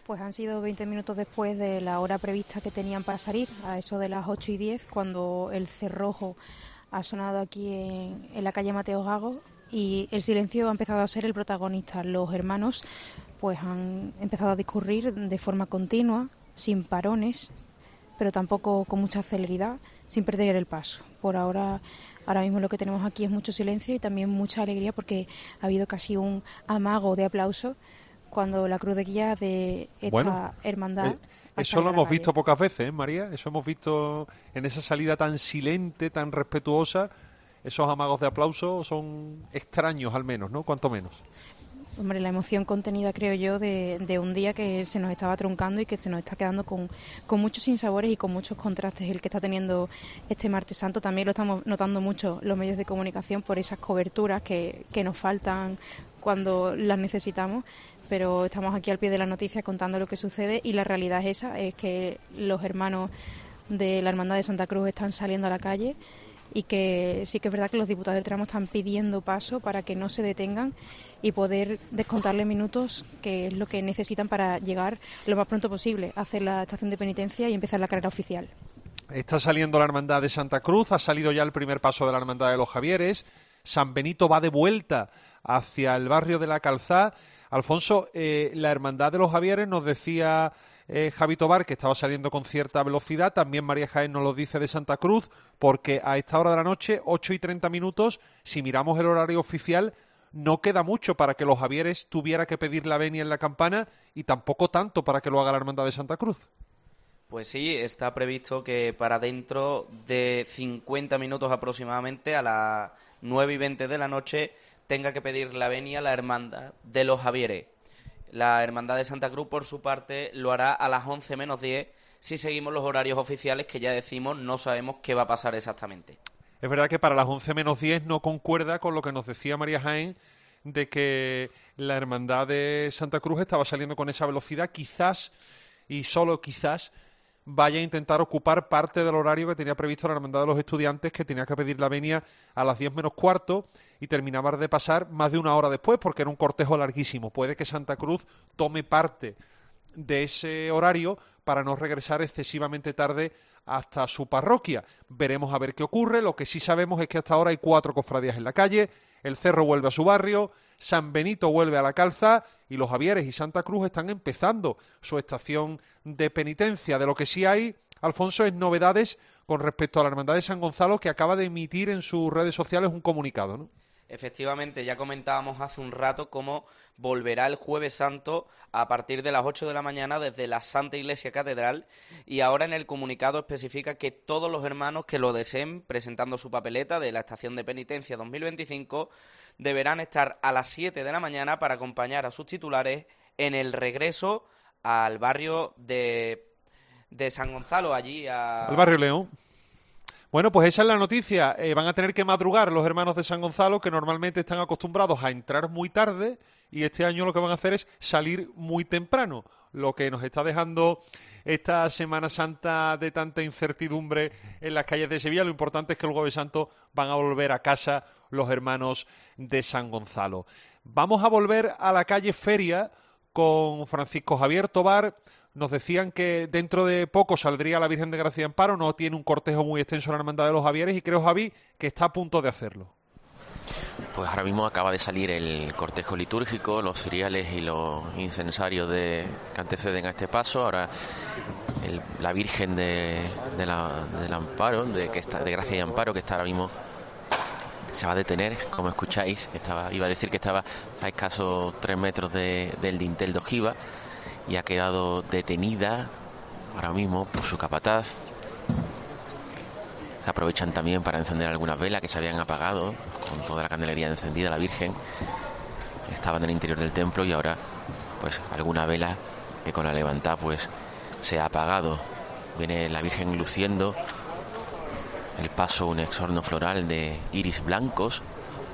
Pues han sido 20 minutos después de la hora prevista que tenían para salir, a eso de las 8:10, cuando el cerrojo ha sonado aquí en la calle Mateo Gago y el silencio ha empezado a ser el protagonista. Los hermanos pues han empezado a discurrir de forma continua, sin parones, pero tampoco con mucha celeridad, sin perder el paso. Ahora mismo lo que tenemos aquí es mucho silencio y también mucha alegría, porque ha habido casi un amago de aplauso cuando la cruz de guía de esta hermandad... Eso lo hemos visto pocas veces, ¿eh, María? Eso hemos visto en esa salida tan silente, tan respetuosa. Esos amagos de aplauso son extraños, al menos, ¿no? Cuanto menos. Hombre, la emoción contenida, creo yo, de un día que se nos estaba truncando y que se nos está quedando con muchos sinsabores y con muchos contrastes. El que está teniendo este Martes Santo también lo estamos notando mucho los medios de comunicación por esas coberturas que nos faltan cuando las necesitamos, pero estamos aquí al pie de la noticia contando lo que sucede y la realidad es esa, es que los hermanos de la Hermandad de Santa Cruz están saliendo a la calle y que sí que es verdad que los diputados del tramo están pidiendo paso para que no se detengan y poder descontarle minutos, que es lo que necesitan para llegar lo más pronto posible a hacer la estación de penitencia y empezar la carrera oficial. Está saliendo la Hermandad de Santa Cruz, ha salido ya el primer paso de la Hermandad de los Javieres, San Benito va de vuelta hacia el barrio de la Calzá. Alfonso, la Hermandad de los Javieres nos decía Javi Tobar que estaba saliendo con cierta velocidad, también María Jaén nos lo dice de Santa Cruz, porque a esta hora de la noche, 8:30, si miramos el horario oficial, no queda mucho para que los Javieres tuviera que pedir la venia en la campana y tampoco tanto para que lo haga la Hermandad de Santa Cruz. Pues sí, está previsto que para dentro de 50 minutos aproximadamente, a las 9:20 de la noche, tenga que pedir la venia la Hermandad de los Javieres. La Hermandad de Santa Cruz, por su parte, lo hará a las 11 menos 10, si seguimos los horarios oficiales, que ya decimos, no sabemos qué va a pasar exactamente. Es verdad que para las 11 menos 10 no concuerda con lo que nos decía María Jaén, de que la Hermandad de Santa Cruz estaba saliendo con esa velocidad. Quizás, y solo quizás, vaya a intentar ocupar parte del horario que tenía previsto la Hermandad de los Estudiantes, que tenía que pedir la venia a las 10 menos cuarto y terminaba de pasar más de una hora después, porque era un cortejo larguísimo. Puede que Santa Cruz tome parte de ese horario para no regresar excesivamente tarde hasta su parroquia. Veremos a ver qué ocurre. Lo que sí sabemos es que hasta ahora hay 4 cofradías en la calle, el Cerro vuelve a su barrio, San Benito vuelve a la Calzá y los Javieres y Santa Cruz están empezando su estación de penitencia. De lo que sí hay, Alfonso, es novedades con respecto a la Hermandad de San Gonzalo, que acaba de emitir en sus redes sociales un comunicado, ¿no? Efectivamente, ya comentábamos hace un rato cómo volverá el Jueves Santo a partir de las 8 de la mañana desde la Santa Iglesia Catedral, y ahora en el comunicado especifica que todos los hermanos que lo deseen, presentando su papeleta de la Estación de Penitencia 2025, deberán estar a las 7 de la mañana para acompañar a sus titulares en el regreso al barrio de San Gonzalo, allí al barrio León. Bueno, pues esa es la noticia. Van a tener que madrugar los hermanos de San Gonzalo, que normalmente están acostumbrados a entrar muy tarde, y este año lo que van a hacer es salir muy temprano, lo que nos está dejando esta Semana Santa de tanta incertidumbre en las calles de Sevilla. Lo importante es que el Jueves Santo van a volver a casa los hermanos de San Gonzalo. Vamos a volver a la calle Feria con Francisco Javier Tobar. Nos decían que dentro de poco saldría la Virgen de Gracia y Amparo. No tiene un cortejo muy extenso la Hermandad de los Javieres y creo, Javi, que está a punto de hacerlo. Pues ahora mismo acaba de salir el cortejo litúrgico, los ciriales y los incensarios que anteceden a este paso. Ahora la Virgen del Amparo, de Gracia y Amparo, que está ahora mismo, se va a detener, como escucháis. Iba a decir que estaba a escasos 3 metros del dintel de ojiva, y ha quedado detenida ahora mismo por su capataz. Se aprovechan también para encender algunas velas que se habían apagado, con toda la candelería encendida. La Virgen estaba en el interior del templo y ahora pues alguna vela que con la levantada pues se ha apagado. Viene la Virgen luciendo el paso, un exorno floral de iris blancos,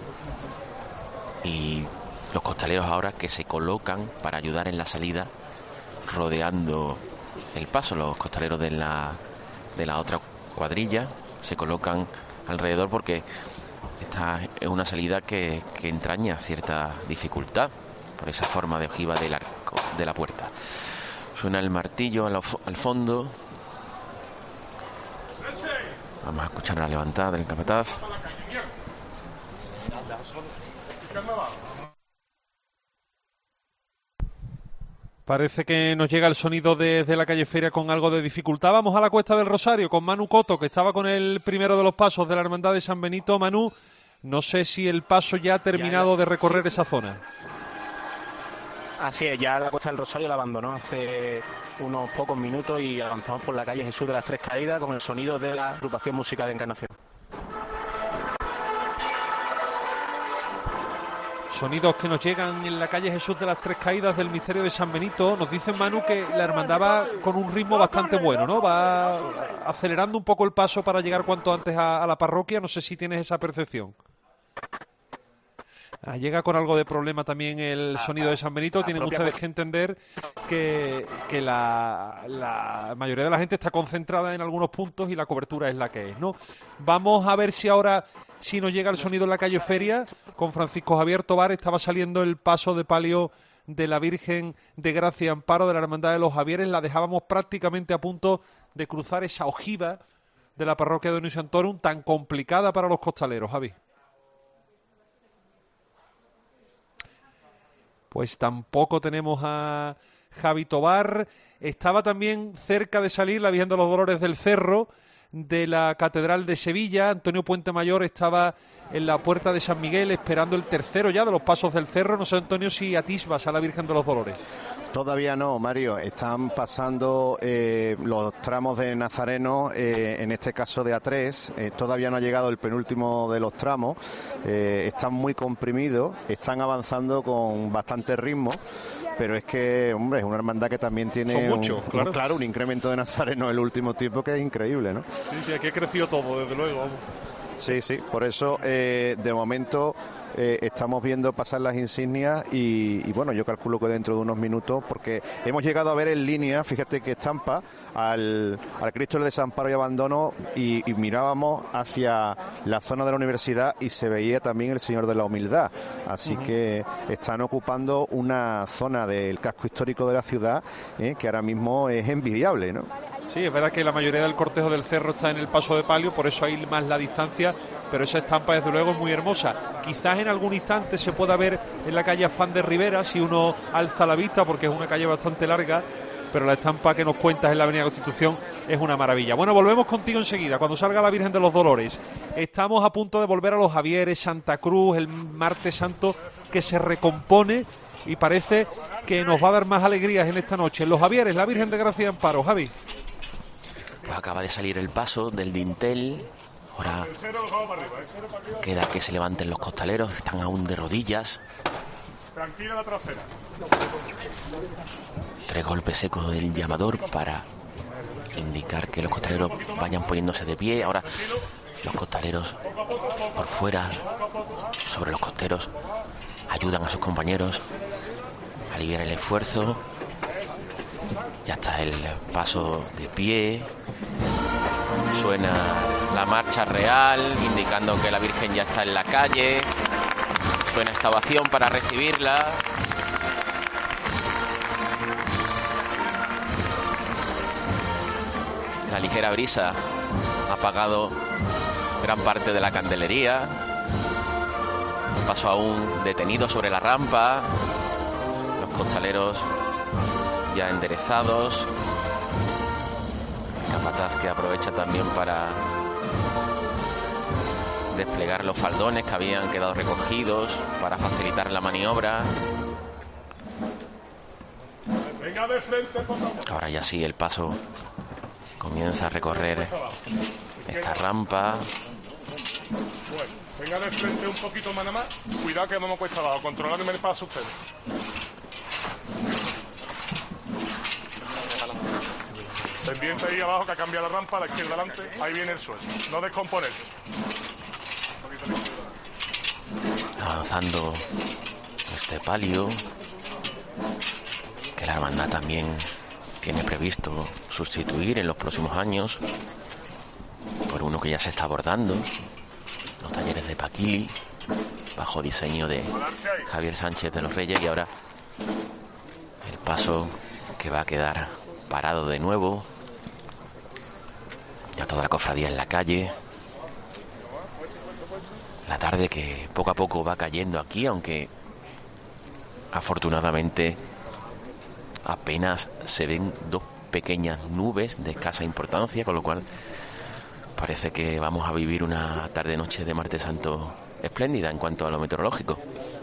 y los costaleros ahora que se colocan para ayudar en la salida, rodeando el paso. Los costaleros de la otra cuadrilla se colocan alrededor, porque esta es una salida que entraña cierta dificultad por esa forma de ojiva del arco de la puerta. Suena el martillo al fondo. Vamos a escuchar la levantada del capataz. Parece que nos llega el sonido desde la calle Feria con algo de dificultad. Vamos a la Cuesta del Rosario con Manu Coto, que estaba con el primero de los pasos de la Hermandad de San Benito. Manu, no sé si el paso ya ha terminado de recorrer esa zona. Así es, ya la Cuesta del Rosario la abandonó hace unos pocos minutos y avanzamos por la calle Jesús de las Tres Caídas con el sonido de la agrupación musical de Encarnación. Sonidos que nos llegan en la calle Jesús de las Tres Caídas del Misterio de San Benito. Nos dicen, Manu, que la hermandad va con un ritmo bastante bueno, ¿no? Va acelerando un poco el paso para llegar cuanto antes a la parroquia. No sé si tienes esa percepción. Llega con algo de problema también el sonido de San Benito. Tienen ustedes que entender que la mayoría de la gente está concentrada en algunos puntos y la cobertura es la que es, ¿no? Vamos a ver si ahora si nos llega el sonido en la calle Feria. Con Francisco Javier Tobar estaba saliendo el paso de palio de la Virgen de Gracia y Amparo de la Hermandad de los Javieres. La dejábamos prácticamente a punto de cruzar esa ojiva de la parroquia de Dionisio Antorum, tan complicada para los costaleros, Javi. Pues tampoco tenemos a Javi Tobar. Estaba también cerca de salir la Virgen de los Dolores del Cerro de la Catedral de Sevilla. Antonio Puente Mayor estaba en la puerta de San Miguel esperando el tercero ya de los pasos del Cerro. No sé, Antonio, si atisbas a la Virgen de los Dolores. Todavía no, Mario. Están pasando los tramos de Nazareno, en este caso de A3. Todavía no ha llegado el penúltimo de los tramos. Están muy comprimidos, están avanzando con bastante ritmo. Pero es que, hombre, es una hermandad que también tiene un incremento de Nazareno en el último tiempo que es increíble, ¿no? Sí, aquí ha crecido todo, desde luego. Vamos. Sí, por eso de momento estamos viendo pasar las insignias y bueno, yo calculo que dentro de unos minutos, porque hemos llegado a ver en línea, fíjate que estampa al Cristo del Desamparo y Abandono y mirábamos hacia la zona de la universidad y se veía también el Señor de la Humildad, así que están ocupando una zona del casco histórico de la ciudad que ahora mismo es envidiable, ¿no? Sí, es verdad que la mayoría del cortejo del Cerro está en el paso de palio, por eso hay más la distancia, pero esa estampa desde luego es muy hermosa. Quizás en algún instante se pueda ver en la calle Afán de Rivera si uno alza la vista, porque es una calle bastante larga, pero la estampa que nos cuentas en la Avenida Constitución es una maravilla. Bueno, volvemos contigo enseguida, cuando salga la Virgen de los Dolores. Estamos a punto de volver a los Javieres, Santa Cruz, el Martes Santo, que se recompone y parece que nos va a dar más alegrías en esta noche. Los Javieres, la Virgen de Gracia y Amparo. Javi. Pues acaba de salir el paso del dintel. Ahora queda que se levanten los costaleros, están aún de rodillas. Tranquila la trasera. 3 golpes secos del llamador para indicar que los costaleros vayan poniéndose de pie. Ahora los costaleros por fuera, sobre los costeros, ayudan a sus compañeros a aliviar el esfuerzo. Ya está el paso de pie. Suena la marcha real, indicando que la Virgen ya está en la calle. Suena esta ovación para recibirla. La ligera brisa ha apagado gran parte de la candelería. Un paso aún detenido sobre la rampa. Los costaleros ya enderezados. Capataz que aprovecha también para desplegar los faldones que habían quedado recogidos para facilitar la maniobra. Ahora ya sí, el paso comienza a recorrer esta rampa. Venga de frente un poquito más nada más. Cuidado que no me cuesta abajo. Controladme el paso ustedes. Pendiente ahí abajo que ha cambiado la rampa, a la izquierda adelante, ahí viene el suelo. No descomponerse. Avanzando este palio, que la hermandad también tiene previsto sustituir en los próximos años por uno que ya se está abordando, los talleres de Paquili, bajo diseño de Javier Sánchez de los Reyes, y ahora el paso que va a quedar parado de nuevo. Ya toda la cofradía en la calle. La tarde que poco a poco va cayendo aquí, aunque afortunadamente apenas se ven dos pequeñas nubes de escasa importancia, con lo cual parece que vamos a vivir una tarde-noche de Martes Santo espléndida en cuanto a lo meteorológico.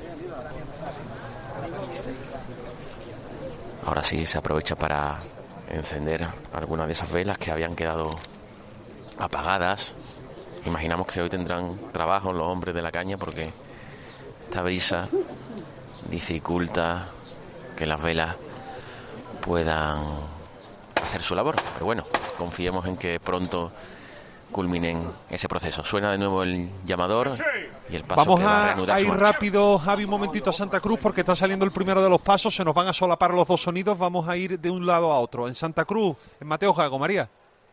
Ahora sí se aprovecha para encender algunas de esas velas que habían quedado apagadas. Imaginamos que hoy tendrán trabajo los hombres de la caña, porque esta brisa dificulta que las velas puedan hacer su labor. Pero bueno, confiemos en que pronto culminen ese proceso. Suena de nuevo el llamador y el paso vamos que va a reanudar a ir su marcha. rápido, Javi, un momentito a Santa Cruz, porque está saliendo el primero de los pasos. Se nos van a solapar los dos sonidos. Vamos a ir de un lado a otro. En Santa Cruz, en Mateos Gago, María.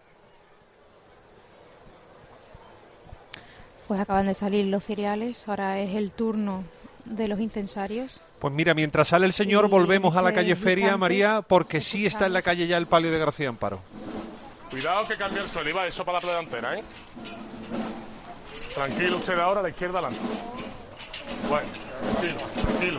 Pues acaban de salir los ciriales. Ahora es el turno de los incensarios. Pues mira, mientras sale el señor, volvemos a la calle Feria, María, porque sí está en la calle ya el palio de García Amparo. Cuidado que cambia el suelo, y va eso para la delantera, ¿eh? Tranquilo usted ahora, a la izquierda adelante. Bueno, tranquilo.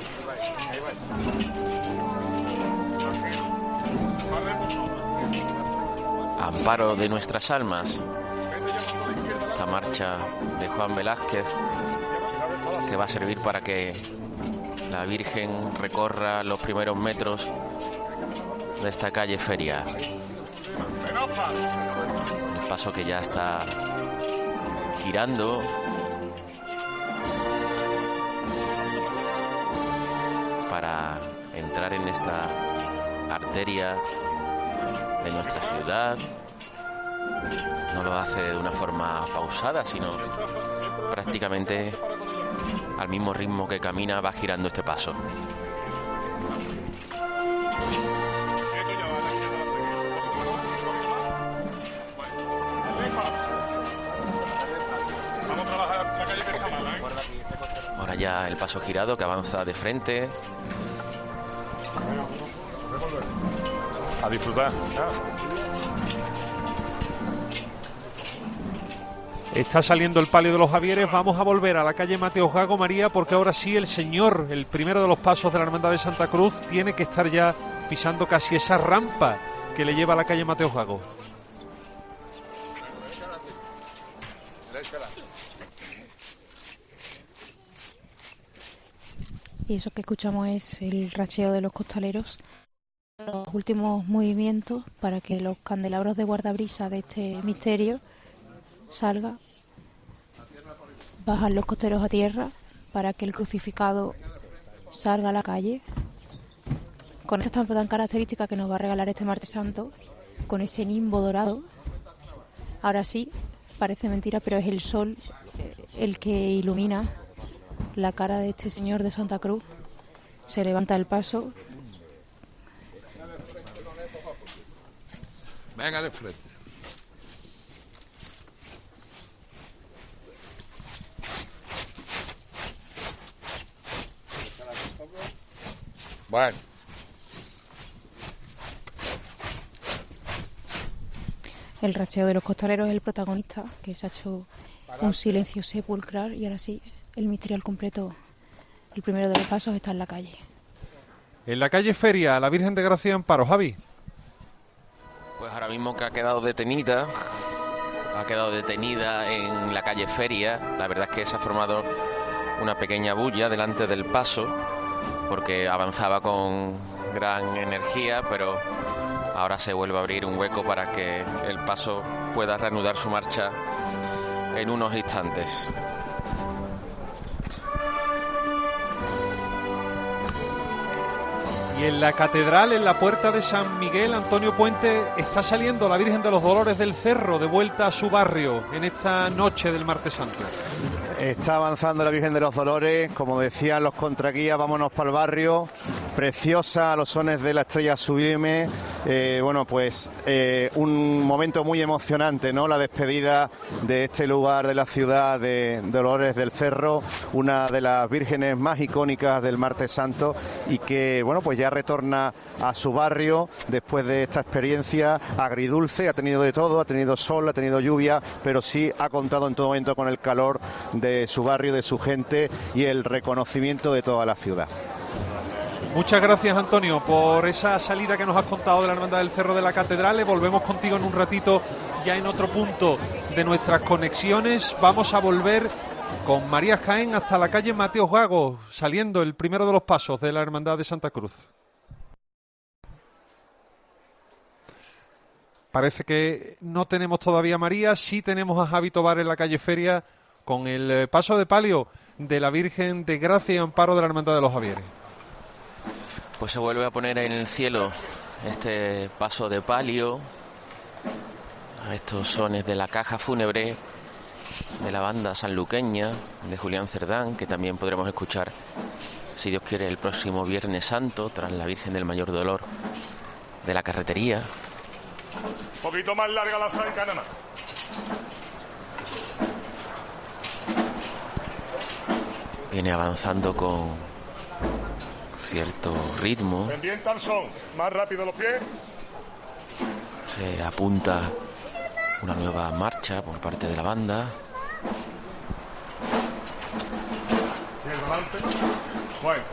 Amparo de nuestras almas. Esta marcha de Juan Velázquez, que va a servir para que la Virgen recorra los primeros metros de esta calle Feria. El paso que ya está girando. Para entrar en esta arteria de nuestra ciudad. No lo hace de una forma pausada, sino prácticamente al mismo ritmo que camina va girando este paso. Ahora ya el paso girado que avanza de frente. A disfrutar. Está saliendo el palio de los Javieres. Vamos a volver a la calle Mateos Gago, María, porque ahora sí el señor, el primero de los pasos de la Hermandad de Santa Cruz, tiene que estar ya pisando casi esa rampa que le lleva a la calle Mateos Gago. Y eso que escuchamos es el racheo de los costaleros, los últimos movimientos para que los candelabros de guardabrisa de este misterio salga. Bajan los costeros a tierra para que el crucificado salga a la calle con esta estampa tan característica que nos va a regalar este Martes Santo, con ese nimbo dorado. Ahora sí, parece mentira, pero es el sol el que ilumina la cara de este señor de Santa Cruz. Se levanta el paso. Venga de frente. Bueno. El racheo de los costaleros es el protagonista, que se ha hecho un silencio sepulcral, y ahora sí, el misterio al completo, el primero de los pasos, está en la calle. En la calle Feria, la Virgen de García Amparo, Javi. Pues ahora mismo que ha quedado detenida en la calle Feria. La verdad es que se ha formado una pequeña bulla delante del paso, porque avanzaba con gran energía, pero ahora se vuelve a abrir un hueco para que el paso pueda reanudar su marcha en unos instantes. Y en la catedral, en la puerta de San Miguel, Antonio Puente, está saliendo la Virgen de los Dolores del Cerro de vuelta a su barrio en esta noche del Martes Santo. Está avanzando la Virgen de los Dolores, como decían los contraguías, vámonos para el barrio. preciosa a los sones de la Estrella Sublime. Bueno, pues un momento muy emocionante, ¿no? La despedida de este lugar de la ciudad de Dolores del Cerro, una de las vírgenes más icónicas del Martes Santo, y que, bueno, pues ya retorna a su barrio después de esta experiencia agridulce. Ha tenido de todo, ha tenido sol, ha tenido lluvia, pero sí ha contado en todo momento con el calor de su barrio, de su gente y el reconocimiento de toda la ciudad. Muchas gracias, Antonio, por esa salida que nos has contado de la Hermandad del Cerro de la Catedral. Volvemos contigo en un ratito, ya en otro punto de nuestras conexiones. Vamos a volver con María Jaén hasta la calle Mateos Gago, saliendo el primero de los pasos de la Hermandad de Santa Cruz. Parece que no tenemos todavía a María, sí tenemos a Javi Tobar en la calle Feria con el paso de palio de la Virgen de Gracia y Amparo de la Hermandad de los Javieres. Pues se vuelve a poner en el cielo este paso de palio, a estos sones de la caja fúnebre de la banda sanluqueña de Julián Cerdán, que también podremos escuchar, si Dios quiere, el próximo Viernes Santo, tras la Virgen del Mayor Dolor de la Carretería. Un poquito más larga la zanca, nada más. Viene avanzando con cierto ritmo. Pendiente al son, más rápido los pies. Se apunta una nueva marcha por parte de la banda. Y el delante. Bueno.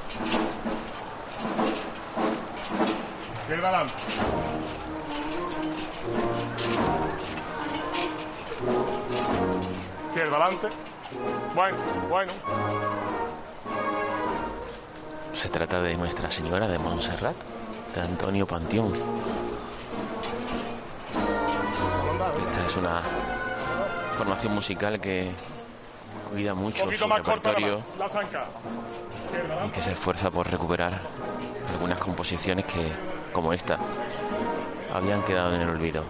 Y el delante. Y el delante. Bueno. Se trata de Nuestra Señora de Montserrat, de Antonio Panteón. Esta es una formación musical que cuida mucho su repertorio y que se esfuerza por recuperar algunas composiciones que, como esta, habían quedado en el olvido.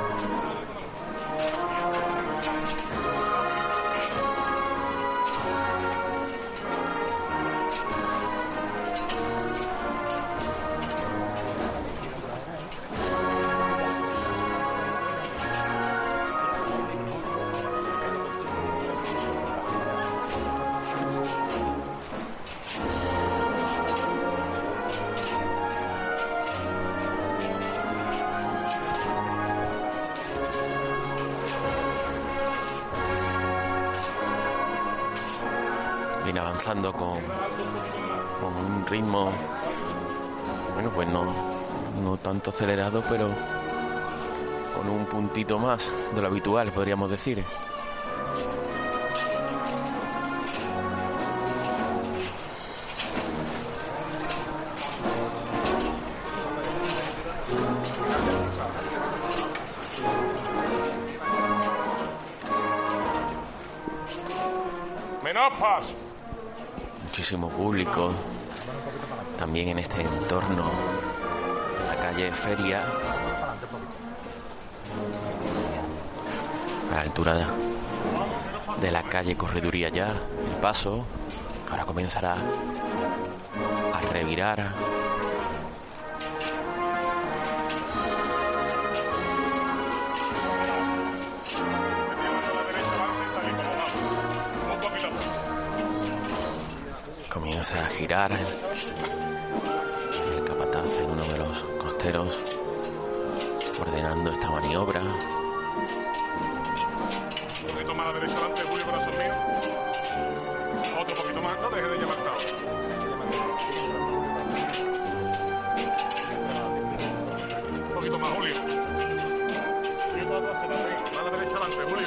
Viene avanzando con un ritmo, bueno, pues no tanto acelerado, pero con un puntito más de lo habitual, podríamos decir. Menos paso. Muchísimo público también en este entorno de la calle Feria, a la altura de la calle Correduría ya, el paso que ahora comenzará a revirar. Comienza a girar el capataz en uno de los costeros ordenando esta maniobra. Un poquito más a la derecha adelante, Julio, corazón mío. Otro poquito más, no deje de llevar tao. Un poquito más, Julio. Y otro atrás, a la derecha adelante, Julio.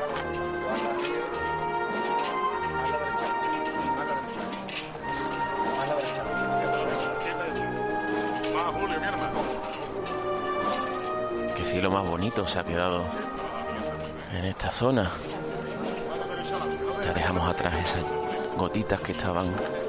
Qué cielo más bonito se ha quedado en esta zona. Ya dejamos atrás esas gotitas que estaban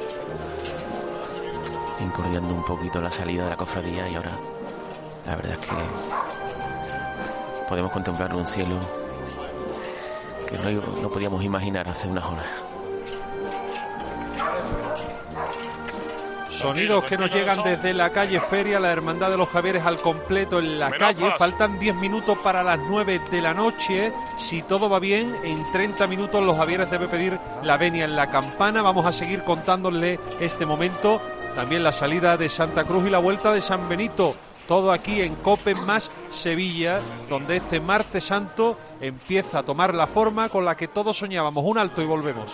incordiando un poquito la salida de la cofradía, y ahora la verdad es que podemos contemplar un cielo que no podíamos imaginar hace unas horas. Sonidos que nos llegan desde la calle Feria, la Hermandad de los Javieres al completo en la calle. Faltan 10 minutos para las 9 de la noche. Si todo va bien, en 30 minutos los Javieres deben pedir la venia en la campana. Vamos a seguir contándole este momento. También la salida de Santa Cruz y la vuelta de San Benito. Todo aquí en COPE más Sevilla, donde este martes santo empieza a tomar la forma con la que todos soñábamos. Un alto y volvemos.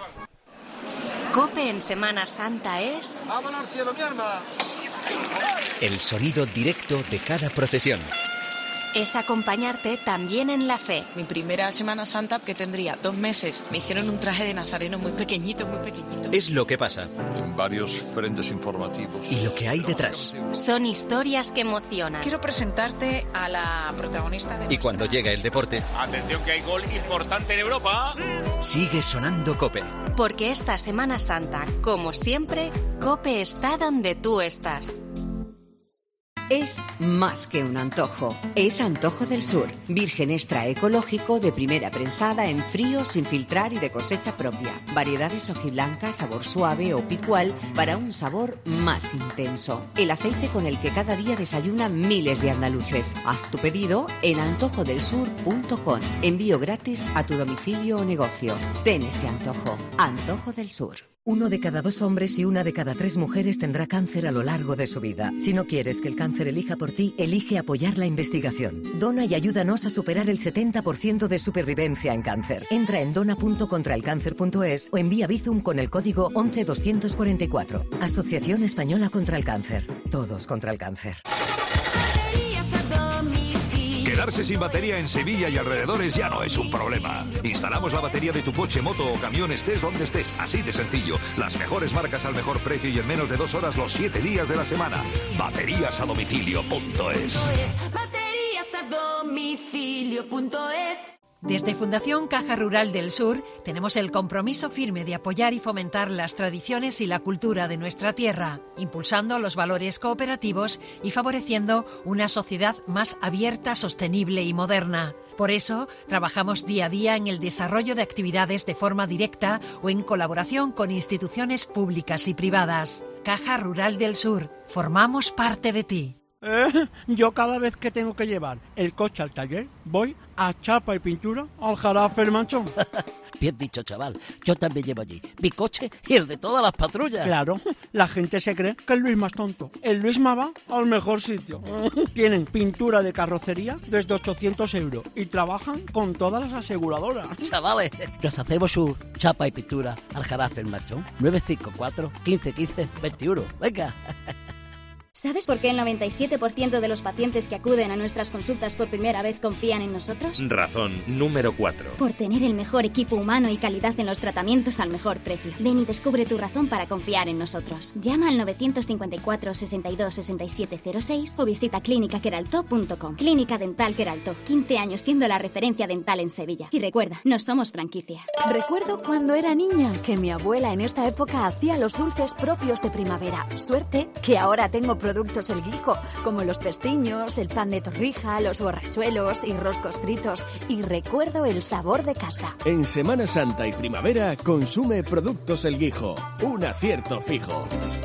COPE en Semana Santa es... ¡Vámonos al cielo, mi alma! El sonido directo de cada procesión. Es acompañarte también en la fe. Mi primera Semana Santa, que tendría 2 meses, me hicieron un traje de nazareno muy pequeñito, muy pequeñito. Es lo que pasa. En varios frentes informativos. Y lo que hay detrás. Son historias que emocionan. Quiero presentarte a la protagonista de... Y cuando llega el deporte... ¡Atención que hay gol importante en Europa! Sigue sonando COPE. Porque esta Semana Santa, como siempre, COPE está donde tú estás. Es más que un antojo, es Antojo del Sur, virgen extra ecológico de primera prensada en frío, sin filtrar y de cosecha propia. Variedades hojiblancas, sabor suave o picual para un sabor más intenso. El aceite con el que cada día desayunan miles de andaluces. Haz tu pedido en antojodelsur.com. Envío gratis a tu domicilio o negocio. Ten ese antojo. Antojo del Sur. 1 de cada 2 hombres y 1 de cada 3 mujeres tendrá cáncer a lo largo de su vida. Si no quieres que el cáncer elija por ti, elige apoyar la investigación. Dona y ayúdanos a superar el 70% de supervivencia en cáncer. Entra en dona.contraelcáncer.es o envía Bizum con el código 11244. Asociación Española contra el Cáncer. Todos contra el cáncer. Quedarse sin batería en Sevilla y alrededores ya no es un problema. Instalamos la batería de tu coche, moto o camión, estés donde estés, así de sencillo. Las mejores marcas al mejor precio y en menos de 2 horas los 7 días de la semana. Bateríasadomicilio.es. Bateríasadomicilio.es. Desde Fundación Caja Rural del Sur tenemos el compromiso firme de apoyar y fomentar las tradiciones y la cultura de nuestra tierra, impulsando los valores cooperativos y favoreciendo una sociedad más abierta, sostenible y moderna. Por eso, trabajamos día a día en el desarrollo de actividades de forma directa o en colaboración con instituciones públicas y privadas. Caja Rural del Sur, formamos parte de ti. Yo cada vez que tengo que llevar el coche al taller, voy a Chapa y Pintura al Jarafe El Manchón. Bien dicho, chaval. Yo también llevo allí mi coche y el de todas las patrullas. Claro, la gente se cree que el Luis más tonto. El Luis más va al mejor sitio. Tienen pintura de carrocería desde 800 € y trabajan con todas las aseguradoras. Chavales, nos hacemos su Chapa y Pintura al Jarafe El Manchón. 954 15 15 21. Venga. ¿Sabes por qué el 97% de los pacientes que acuden a nuestras consultas por primera vez confían en nosotros? Razón número 4. Por tener el mejor equipo humano y calidad en los tratamientos al mejor precio. Ven y descubre tu razón para confiar en nosotros. Llama al 954 62 67 06 o visita clinicaqueralto.com. Clínica Dental Queralto, 15 años siendo la referencia dental en Sevilla. Y recuerda, no somos franquicia. Recuerdo cuando era niña que mi abuela en esta época hacía los dulces propios de primavera. Suerte que ahora tengo productos El Guijo, como los pestiños, el pan de torrija, los borrachuelos y roscos fritos. Y recuerdo el sabor de casa. En Semana Santa y primavera, consume productos El Guijo. Un acierto fijo.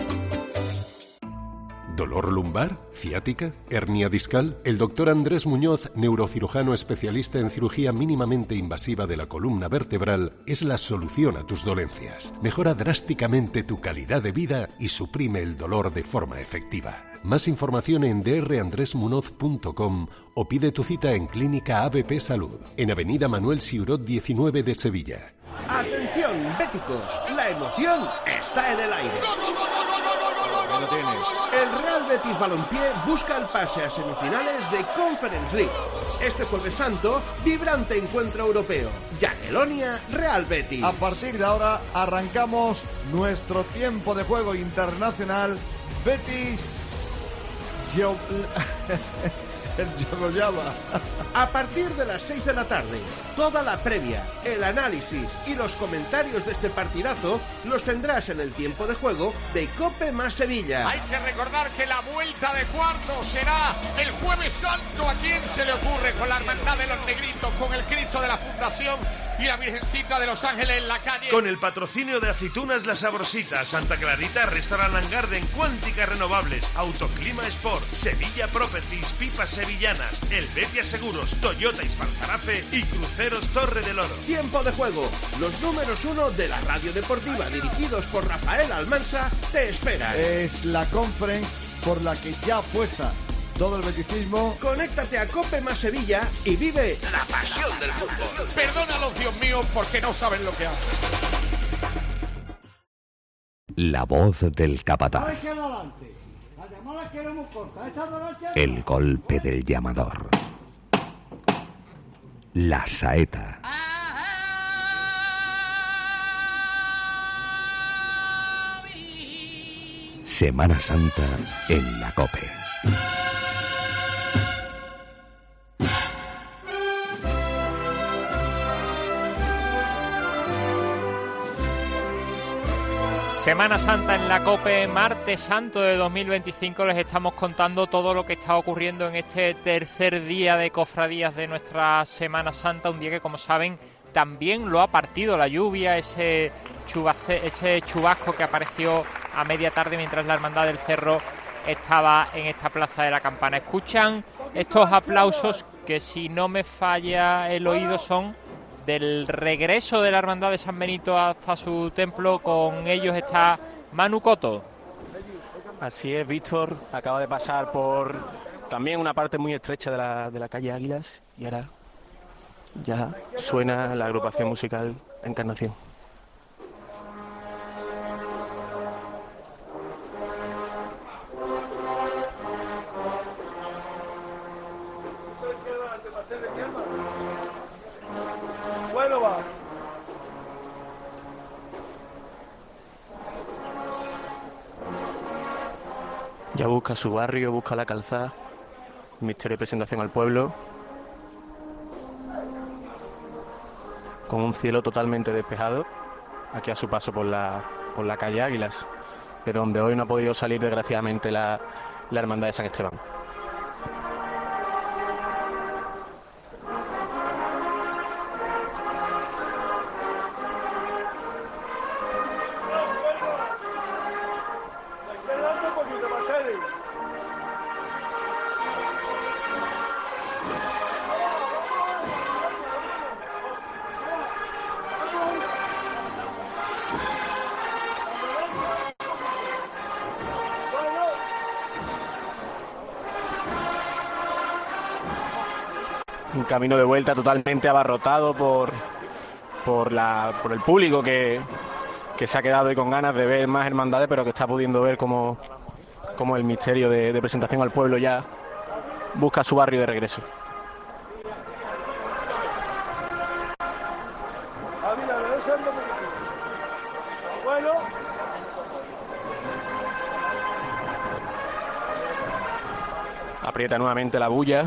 ¿Dolor lumbar? ¿Ciática? ¿Hernia discal? El doctor Andrés Muñoz, neurocirujano especialista en cirugía mínimamente invasiva de la columna vertebral, es la solución a tus dolencias. Mejora drásticamente tu calidad de vida y suprime el dolor de forma efectiva. Más información en drandresmunoz.com o pide tu cita en Clínica ABP Salud, en Avenida Manuel Siurot 19 de Sevilla. Atención, béticos, la emoción está en el aire. Lo tienes. El Real Betis Balompié busca el pase a semifinales de Conference League. Este Jueves Santo, vibrante encuentro europeo. Jagiellonia, Real Betis. A partir de ahora arrancamos nuestro tiempo de juego internacional. Betis... El Yogoyama. A partir de las 6 de la tarde, toda la previa, el análisis y los comentarios de este partidazo los tendrás en el tiempo de juego de COPE más Sevilla. Hay que recordar que la vuelta de cuartos será el Jueves Santo. ¿A quién se le ocurre con la hermandad de los negritos, con el Cristo de la Fundación y la Virgencita de los Ángeles en la calle. Con el patrocinio de Aceitunas La Sabrosita, Santa Clarita, Restaurant and Garden, Cuántica Renovables, Autoclima Sport, Sevilla Properties, Pipas Sevillanas, El Betia Seguros, Toyota Hispanzarafe y Cruceros Torre del Oro. Tiempo de juego. Los números 1 de la radio deportiva, dirigidos por Rafael Almansa, te esperan. Es la conference por la que ya apuesta todo el beticismo. Conéctate a Cope más Sevilla y vive la pasión del fútbol. Perdónalos, Dios mío, porque no saben lo que hacen. La voz del capataz. El golpe del llamador. La saeta. Semana Santa en la COPE. Semana Santa en la COPE, martes santo de 2025. Les estamos contando todo lo que está ocurriendo en este tercer día de cofradías de nuestra Semana Santa. Un día que, como saben, también lo ha partido la lluvia, ese chubasco que apareció a media tarde mientras la Hermandad del Cerro estaba en esta Plaza de la Campana. Escuchan estos aplausos que, si no me falla el oído, son del regreso de la Hermandad de San Benito hasta su templo. Con ellos está Manu Coto. Así es, Víctor. Acaba de pasar por también una parte muy estrecha de la calle Águilas y ahora ya suena la agrupación musical Encarnación. Bueno, va. Ya busca su barrio, busca la calzada, misterio de presentación al pueblo, con un cielo totalmente despejado, aquí a su paso por la calle Águilas, de donde hoy no ha podido salir desgraciadamente la Hermandad de San Esteban. Un camino de vuelta totalmente abarrotado por el público que se ha quedado ahí con ganas de ver más hermandades, pero que está pudiendo ver cómo el misterio de presentación al pueblo ya busca su barrio de regreso. Bueno. Aprieta nuevamente la bulla.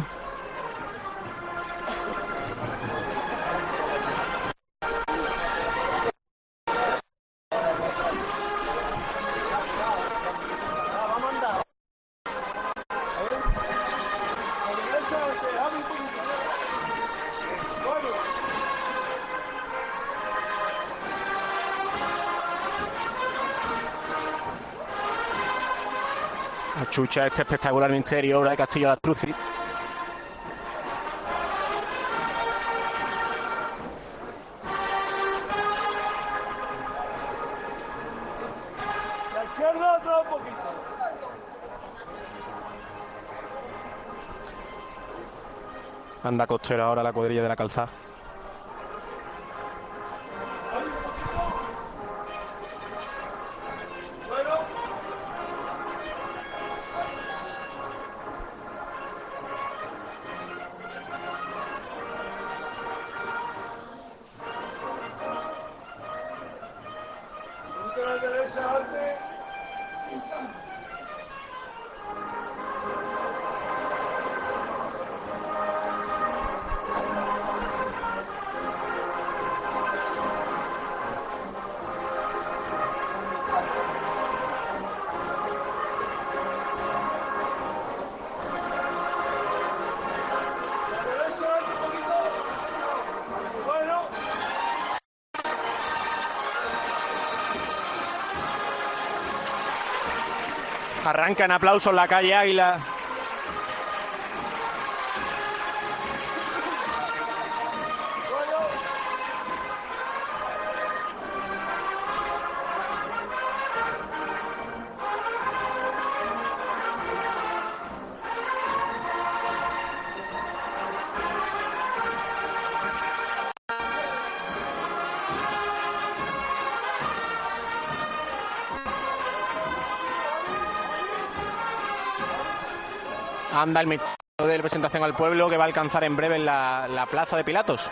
Achucha este espectacular misterio, obra de Castillo de Astruzzi. La izquierda otra un poquito. Anda costero ahora la cuadrilla de la calzada. Arranca en aplausos la calle Águila. Anda el misterio de la presentación al pueblo, que va a alcanzar en breve en la plaza de Pilatos.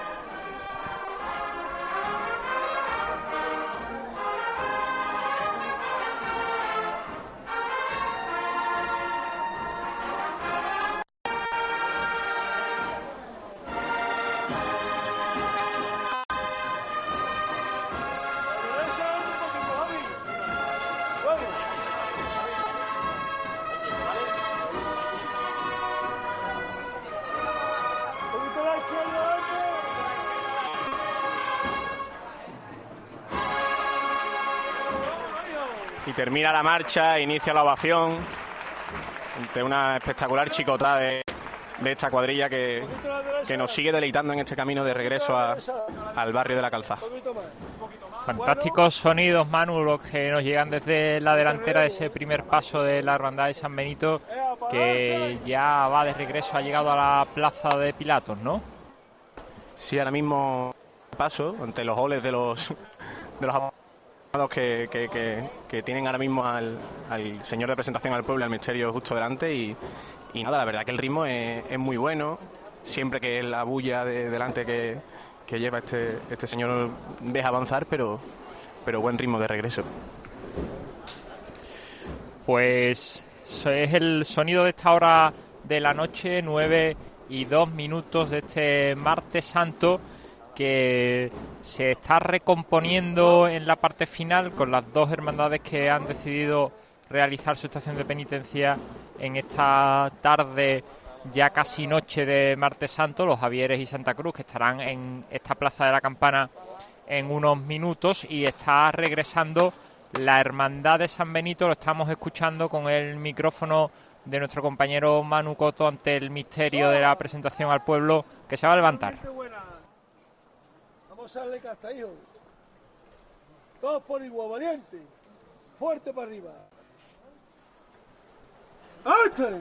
Y termina la marcha, inicia la ovación ante una espectacular chicotada de esta cuadrilla que nos sigue deleitando en este camino de regreso al barrio de la Calzada. Fantásticos sonidos, Manu, los que nos llegan desde la delantera de ese primer paso de la Hermandad de San Benito, que ya va de regreso, ha llegado a la plaza de Pilatos, ¿no? Sí, ahora mismo paso ante los goles de los que tienen ahora mismo al señor de presentación al pueblo, al misterio justo delante, y nada, la verdad que el ritmo es muy bueno, siempre que la bulla de delante que lleva este señor deja avanzar, pero buen ritmo de regreso. Pues es el sonido de esta hora de la noche, 9:02 de este martes santo, que se está recomponiendo en la parte final con las dos hermandades que han decidido realizar su estación de penitencia en esta tarde, ya casi noche de martes santo, los Javieres y Santa Cruz, que estarán en esta plaza de la Campana en unos minutos, y está regresando la Hermandad de San Benito. Lo estamos escuchando con el micrófono de nuestro compañero Manu Coto ante el misterio de la presentación al pueblo, que se va a levantar. Vamos a darle casta, hijo. Todos por igual, valiente. Fuerte para arriba. ¡Ándale!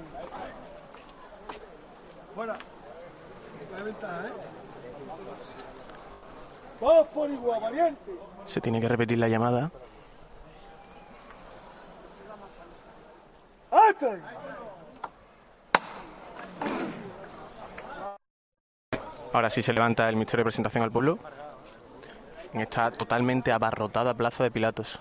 Fuera. Hay ventaja, ¿eh? Todos por igual, valiente. Se tiene que repetir la llamada. ¡Ándale! Ahora sí se levanta el misterio de presentación al pueblo en esta totalmente abarrotada plaza de Pilatos.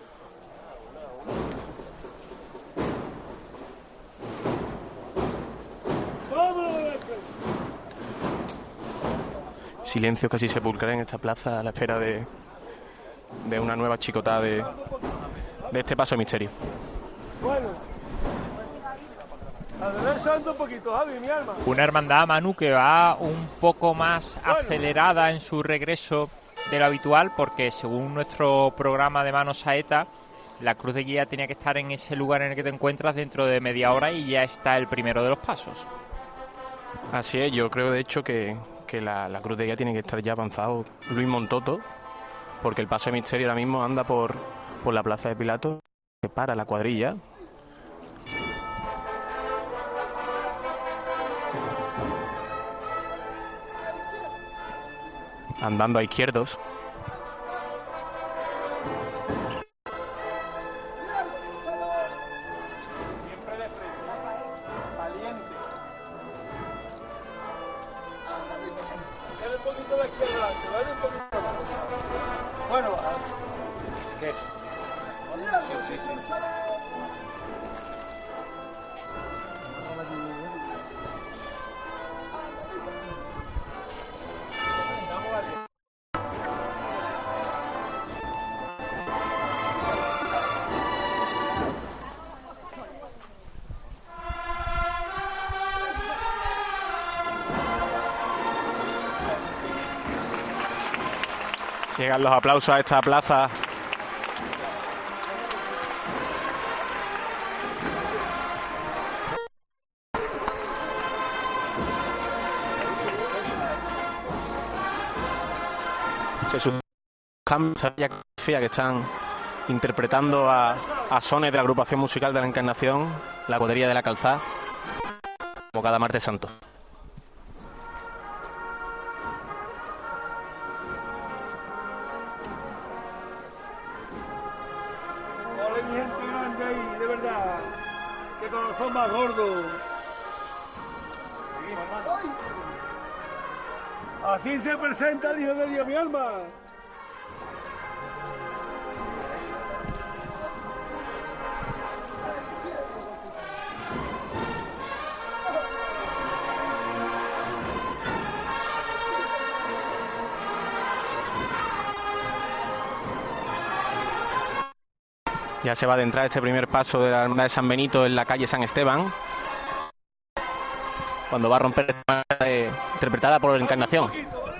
Silencio casi sepulcral en esta plaza a la espera de una nueva chicotada de este paso de misterio. Bueno, adelantando un poquito, Javi, mi alma. Una hermandad, Manu, que va un poco más acelerada en su regreso de lo habitual, porque según nuestro programa de Mano Saeta, la cruz de guía tenía que estar en ese lugar en el que te encuentras dentro de media hora, y ya está el primero de los pasos. Así es, yo creo de hecho que la cruz de guía tiene que estar ya avanzado Luis Montoto, porque el paso de misterio ahora mismo anda por la plaza de Pilatos, que para la cuadrilla. Andando a izquierdos. Siempre de frente, valiente. Dale un poquito a la izquierda, dale un poquito más. Bueno, ¿qué? Sí. Llegan los aplausos a esta plaza Se cambios que están interpretando a sones de la agrupación musical de la Encarnación, la cuadrilla de la Calzada, como cada martes santo. Ole, mi gente grande ahí, de verdad. Qué corazón más gordo. Así se presenta el Hijo de Dios, mi alma. Ya se va a adentrar este primer paso de la Hermandad de San Benito en la calle San Esteban, cuando va a romper interpretada por la Encarnación.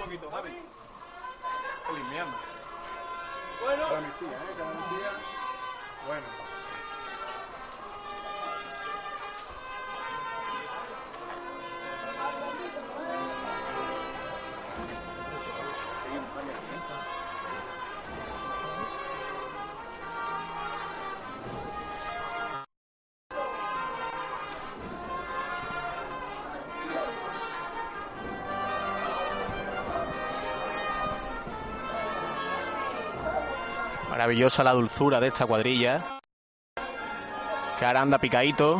Maravillosa la dulzura de esta cuadrilla, que ahora anda picadito.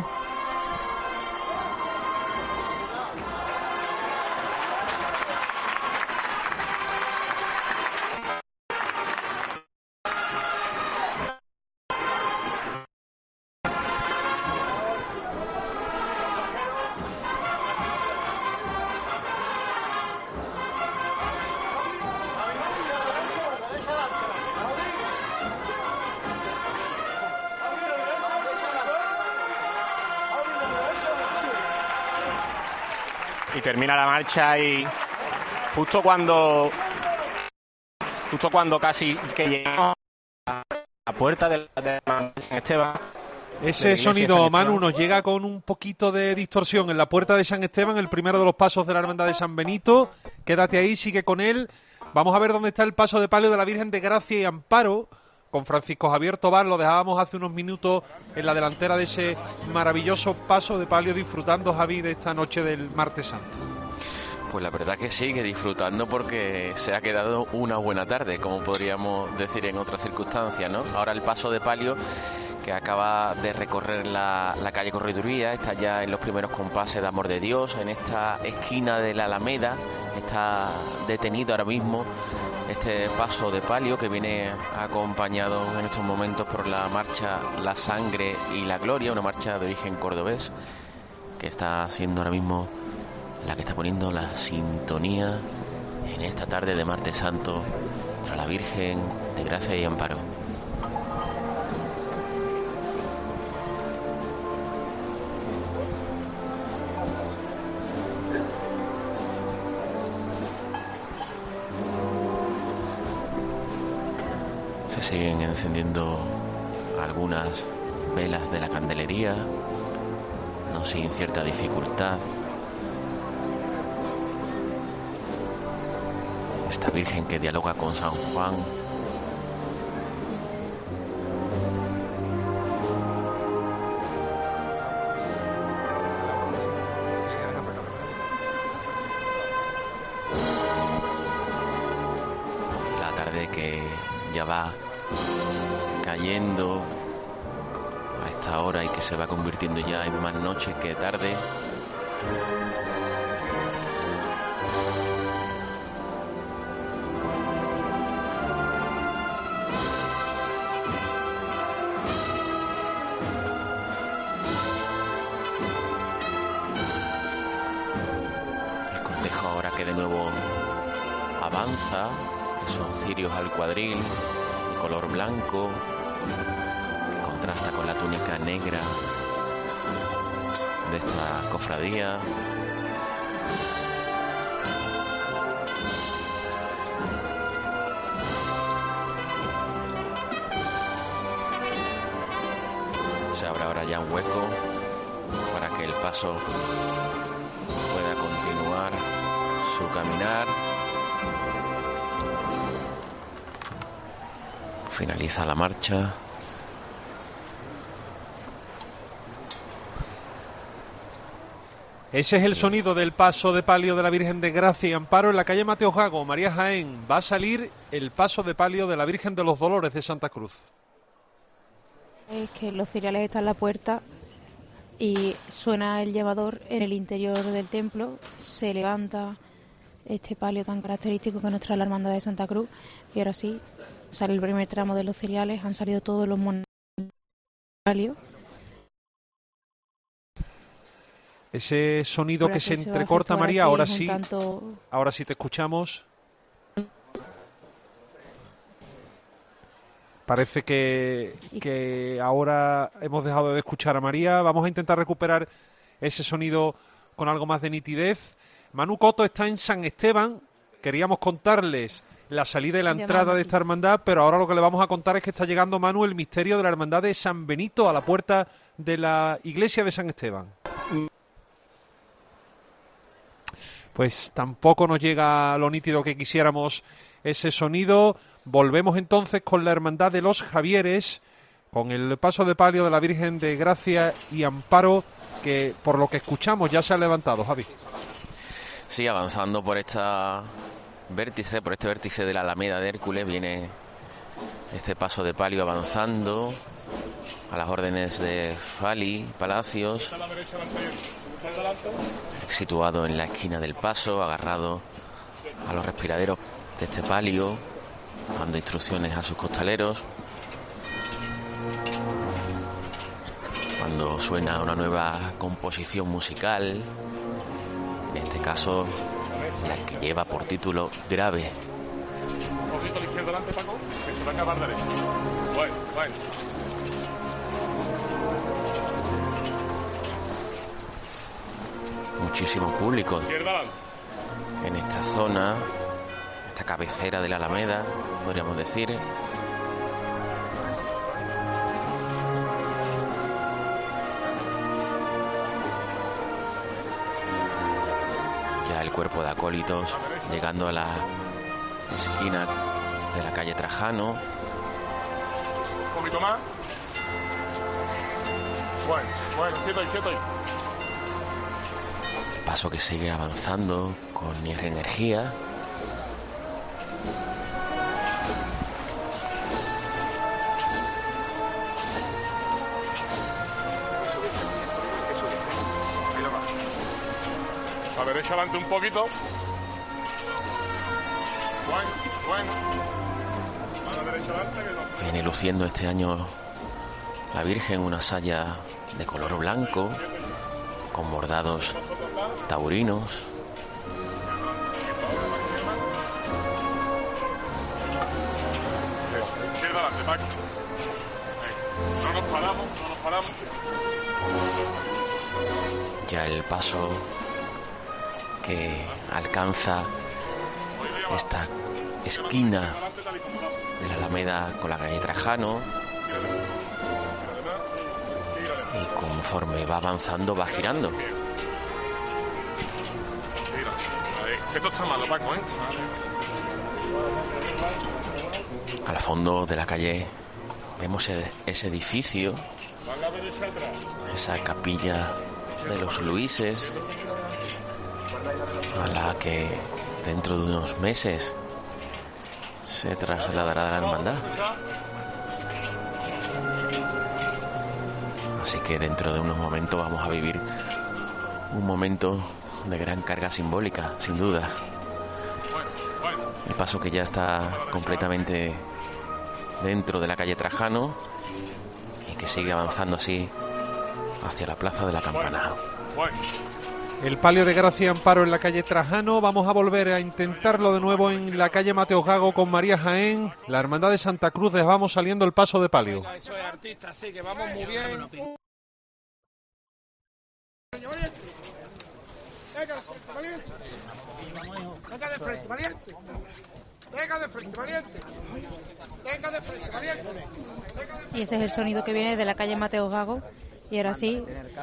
Y termina la marcha y justo cuando casi que llegamos a la puerta de San Esteban. Ese sonido, Manu, nos llega con un poquito de distorsión en la puerta de San Esteban, el primero de los pasos de la Hermandad de San Benito. Quédate ahí, sigue con él. Vamos a ver dónde está el paso de palio de la Virgen de Gracia y Amparo, con Francisco Javier Tobar. Lo dejábamos hace unos minutos en la delantera de ese maravilloso paso de palio, disfrutando, Javi, de esta noche del Martes Santo. Pues la verdad que sí, que disfrutando, porque se ha quedado una buena tarde, como podríamos decir en otras circunstancias, ¿no? Ahora el paso de palio, que acaba de recorrer la calle Correduría, está ya en los primeros compases de Amor de Dios, en esta esquina de la Alameda, está detenido ahora mismo este paso de palio, que viene acompañado en estos momentos por la marcha La Sangre y la Gloria, una marcha de origen cordobés, que está siendo ahora mismo la que está poniendo la sintonía en esta tarde de Martes Santo para la Virgen de Gracia y Amparo. Se siguen encendiendo algunas velas de la candelería, no sin cierta dificultad. Esta Virgen que dialoga con San Juan. La tarde que ya va cayendo a esta hora y que se va convirtiendo ya en más noche que tarde. Avanza, esos cirios al cuadril de color blanco que contrasta con la túnica negra de esta cofradía. Se abre ahora ya un hueco para que el paso pueda continuar su caminar. Finaliza la marcha. Ese es el sonido del paso de palio de la Virgen de Gracia y Amparo en la calle Mateo Gago, María Jaén. Va a salir el paso de palio de la Virgen de los Dolores de Santa Cruz. Es que los ciriales están en la puerta y suena el llamador en el interior del templo. Se levanta este palio tan característico que nos trae la Hermandad de Santa Cruz y ahora sí sale el primer tramo de los ciriales. Han salido todos los palios. Ese sonido que se entrecorta, María, ahora sí te escuchamos. Parece que ahora hemos dejado de escuchar a María. Vamos a intentar recuperar ese sonido con algo más de nitidez. Manu Coto está en San Esteban. Queríamos contarles la salida y la entrada de esta hermandad, pero ahora lo que le vamos a contar es que está llegando, Manu, el misterio de la hermandad de San Benito a la puerta de la iglesia de San Esteban. Pues tampoco nos llega lo nítido que quisiéramos ese sonido. Volvemos entonces con la Hermandad de los Javieres, con el paso de palio de la Virgen de Gracia y Amparo, que por lo que escuchamos ya se ha levantado, Javi. Sí, avanzando por este vértice de la Alameda de Hércules, viene este paso de palio avanzando a las órdenes de Fali Palacios, situado en la esquina del paso, agarrado a los respiraderos de este palio, dando instrucciones a sus costaleros. Cuando suena una nueva composición musical, en este caso la que lleva por título Grave. Un poquito a la izquierda delante, Paco, que se va a acabar derecho. Bueno. Muchísimo público en esta zona, esta cabecera de la Alameda, podríamos decir. Ya el cuerpo de acólitos llegando a la esquina de la calle Trajano. Un poquito más. Bueno, quieto ahí. Paso que sigue avanzando con energía. A derecha adelante un poquito. Bueno. A la derecha adelante. Viene luciendo este año la Virgen una saya de color blanco con bordados taurinos. Izquierda adelante, Paco. No nos paramos. Ya el paso que alcanza esta esquina de la Alameda con la calle Trajano, y conforme va avanzando va girando. Esto está malo, Paco, ¿eh? Al fondo de la calle vemos ese edificio, esa capilla de los Luises, a la que dentro de unos meses se trasladará a la hermandad. Así que dentro de unos momentos vamos a vivir un momento de gran carga simbólica, sin duda. El paso que ya está completamente dentro de la calle Trajano y que sigue avanzando así hacia la plaza de la Campana. El palio de Gracia y Amparo en la calle Trajano. Vamos a volver a intentarlo de nuevo en la calle Mateo Gago con María Jaén. La Hermandad de Santa Cruz, vamos saliendo el paso de palio. Eso es artista, sí, que vamos muy bien. Venga de frente, valiente. Venga de frente, valiente. Venga de frente, valiente. Venga de frente, valiente. Y ese es el sonido que viene de la calle Mateo Gago. Y ahora sí,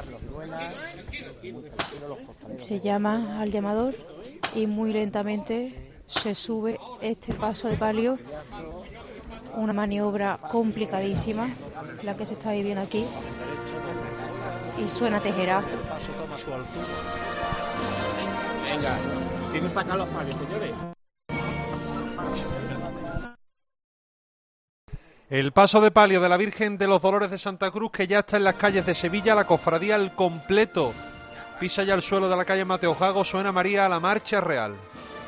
se llama al llamador y muy lentamente se sube este paso de palio una maniobra complicadísima la que se está viviendo aquí. Y suena Tejera. Venga, tienen que sacar los palios, señores. El paso de palio de la Virgen de los Dolores de Santa Cruz, que ya está en las calles de Sevilla, la cofradía al completo. Pisa ya el suelo de la calle Mateo Jago, suena María a la marcha real.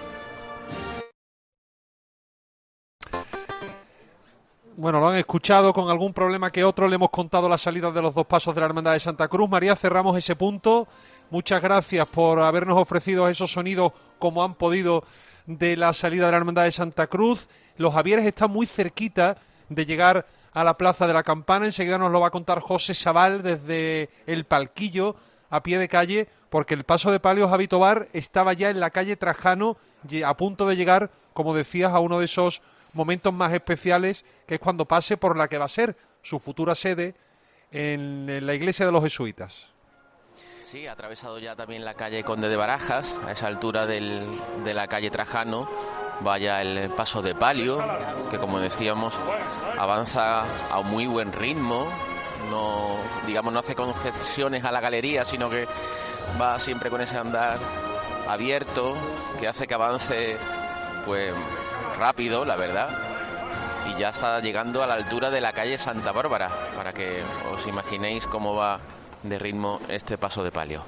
Bueno, lo han escuchado, con algún problema que otro le hemos contado la salida de los dos pasos de la Hermandad de Santa Cruz. María, cerramos ese punto. Muchas gracias por habernos ofrecido esos sonidos como han podido de la salida de la Hermandad de Santa Cruz. Los Javieres están muy cerquita de llegar a la Plaza de la Campana. Enseguida nos lo va a contar José Sabal desde el palquillo a pie de calle, porque el paso de palio Javi Tobar estaba ya en la calle Trajano, a punto de llegar, como decías, a uno de esos momentos más especiales, que es cuando pase por la que va a ser su futura sede en la iglesia de los jesuitas. Sí, ha atravesado ya también la calle Conde de Barajas, a esa altura de la calle Trajano. Vaya el paso de palio, que como decíamos avanza a un muy buen ritmo, no hace concesiones a la galería, sino que va siempre con ese andar abierto que hace que avance pues rápido, la verdad, y ya está llegando a la altura de la calle Santa Bárbara, para que os imaginéis cómo va de ritmo este paso de palio.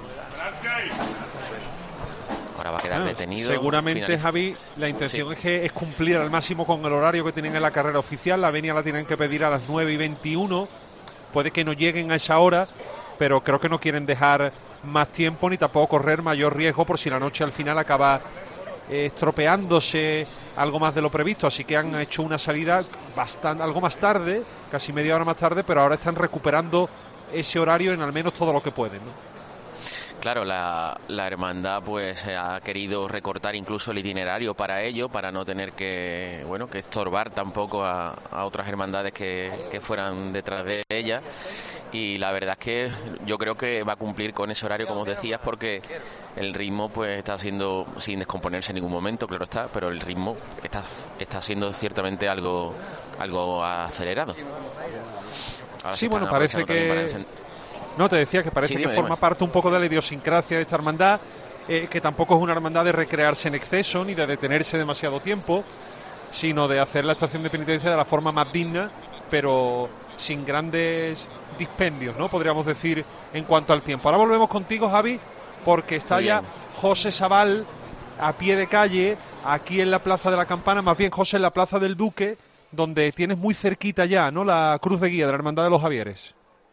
Ahora va a quedar detenido. Seguramente, Javi, la intención es cumplir al máximo con el horario que tienen en la carrera oficial. La venia la tienen que pedir a las 9:21. Puede que no lleguen a esa hora, pero creo que no quieren dejar más tiempo ni tampoco correr mayor riesgo por si la noche al final acaba estropeándose algo más de lo previsto. Así que han hecho una salida algo más tarde, casi media hora más tarde, pero ahora están recuperando ese horario en al menos todo lo que pueden, ¿no? Claro, la hermandad pues ha querido recortar incluso el itinerario para ello, para no tener que estorbar tampoco a otras hermandades que fueran detrás de ella. Y la verdad es que yo creo que va a cumplir con ese horario, como decías, porque el ritmo pues está siendo, sin descomponerse en ningún momento, claro está, pero el ritmo está siendo ciertamente algo acelerado. Ahora sí, bueno, parece que... No, te decía que parece que forma parte un poco de la idiosincrasia de esta hermandad, que tampoco es una hermandad de recrearse en exceso ni de detenerse demasiado tiempo, sino de hacer la estación de penitencia de la forma más digna, pero sin grandes dispendios, ¿no? Podríamos decir, en cuanto al tiempo. Ahora volvemos contigo, Javi, porque está ya José Sabal a pie de calle, aquí en la Plaza de la Campana, más bien, José, en la Plaza del Duque, donde tienes muy cerquita ya, ¿no?, la cruz de guía de la Hermandad de los Javieres.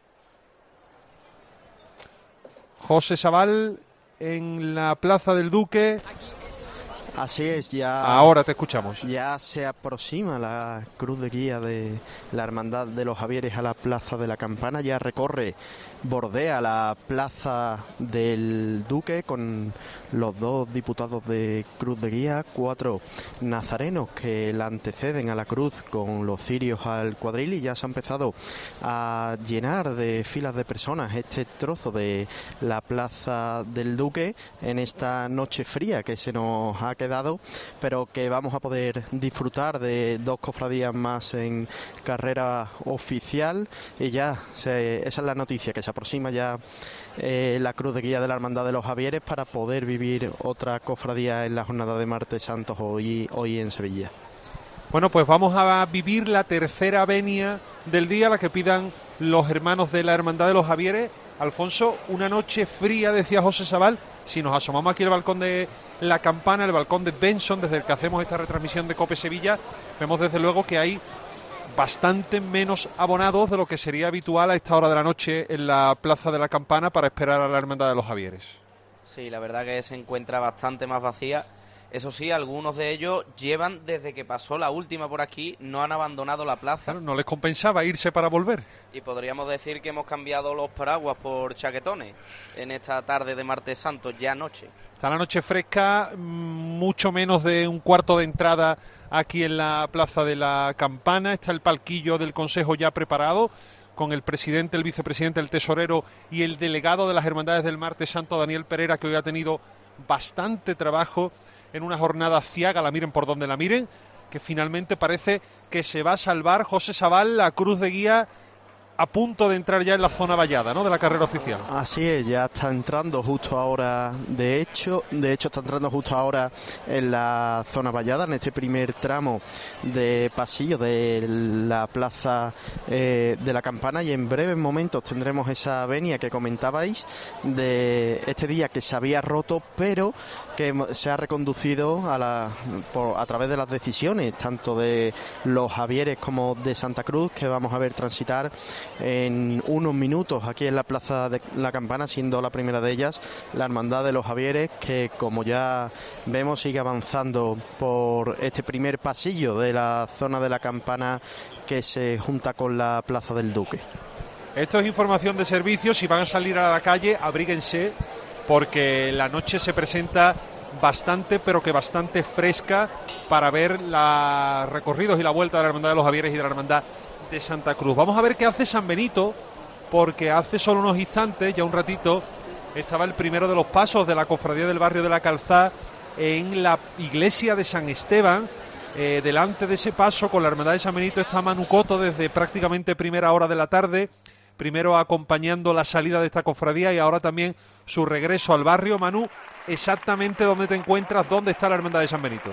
José Sabal en la Plaza del Duque. Así es, ya. Ahora te escuchamos. Ya se aproxima la cruz de guía de la Hermandad de los Javieres a la Plaza de la Campana. Ya bordea la Plaza del Duque con los dos diputados de cruz de guía, 4 nazarenos que la anteceden a la cruz con los cirios al cuadril, y ya se ha empezado a llenar de filas de personas este trozo de la Plaza del Duque en esta noche fría que se nos ha quedado, pero que vamos a poder disfrutar de 2 cofradías más en carrera oficial. Y ya esa es la noticia, que se aproxima ya la cruz de guía de la Hermandad de los Javieres para poder vivir otra cofradía en la jornada de Martes Santos hoy en Sevilla. Bueno, pues vamos a vivir la tercera venia del día, la que pidan los hermanos de la Hermandad de los Javieres. Alfonso, una noche fría, decía José Sabal. Si nos asomamos aquí al balcón de la Campana, el balcón de Benson, desde el que hacemos esta retransmisión de COPE Sevilla, vemos desde luego que hay bastante menos abonados de lo que sería habitual a esta hora de la noche en la Plaza de la Campana para esperar a la Hermandad de los Javieres. Sí, la verdad que se encuentra bastante más vacía. Eso sí, algunos de ellos llevan desde que pasó la última por aquí, no han abandonado la plaza. Claro, no les compensaba irse para volver. Y podríamos decir que hemos cambiado los paraguas por chaquetones en esta tarde de Martes Santo, ya noche. Está la noche fresca, mucho menos de un cuarto de entrada aquí en la Plaza de la Campana. Está el palquillo del Consejo ya preparado, con el presidente, el vicepresidente, el tesorero y el delegado de las Hermandades del Martes Santo, Daniel Pereira, que hoy ha tenido bastante trabajo en una jornada ciaga, la miren por donde la miren. que finalmente parece que se va a salvar. José Sabal, la cruz de guía a punto de entrar ya en la zona vallada, ¿no?, de la carrera oficial. Así es, ya está entrando justo ahora, de hecho está entrando justo ahora en la zona vallada, en este primer tramo de pasillo de la plaza de la Campana, y en breves momentos tendremos esa venia que comentabais de este día que se había roto, pero que se ha reconducido a través de las decisiones tanto de los Javieres como de Santa Cruz, que vamos a ver transitar en unos minutos aquí en la plaza de la Campana, siendo la primera de ellas la Hermandad de los Javieres, que como ya vemos sigue avanzando por este primer pasillo de la zona de la Campana que se junta con la Plaza del Duque. Esto es información de servicios. Si van a salir a la calle, abríguense, porque la noche se presenta bastante, pero que bastante fresca para ver los recorridos y la vuelta de la Hermandad de los Javieres y de la Hermandad de Santa Cruz. Vamos a ver qué hace San Benito, porque hace solo unos instantes, ya un ratito, estaba el primero de los pasos de la Cofradía del Barrio de la Calzada en la iglesia de San Esteban. Delante de ese paso con la Hermandad de San Benito está Manu Coto desde prácticamente primera hora de la tarde, primero acompañando la salida de esta cofradía y ahora también su regreso al barrio. Manu, exactamente dónde te encuentras, dónde está la Hermandad de San Benito.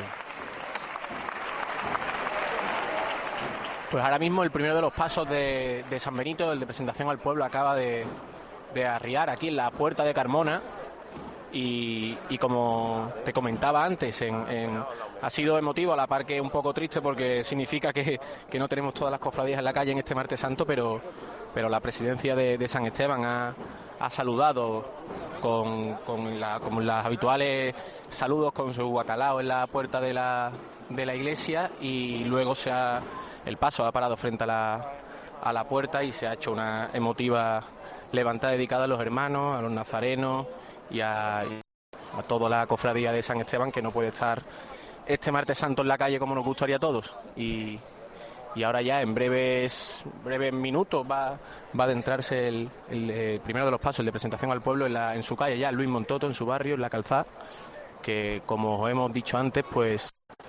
Pues ahora mismo el primero de los pasos de San Benito, el de presentación al pueblo, acaba de arriar aquí en la puerta de Carmona. Y como te comentaba antes, ha sido emotivo, a la par que un poco triste, porque significa que no tenemos todas las cofradías en la calle en este Martes Santo, pero la presidencia de San Esteban ha saludado con las habituales saludos, con su bacalao en la puerta de la iglesia, y luego el paso ha parado frente a la puerta y se ha hecho una emotiva levantada dedicada a los hermanos, a los nazarenos y a toda la cofradía de San Esteban, que no puede estar este Martes Santo en la calle como nos gustaría a todos. Y ahora ya en breves minutos va a adentrarse el primero de los pasos, el de presentación al pueblo en su calle, ya Luis Montoto, en su barrio, en la Calzada, que como hemos dicho antes, pues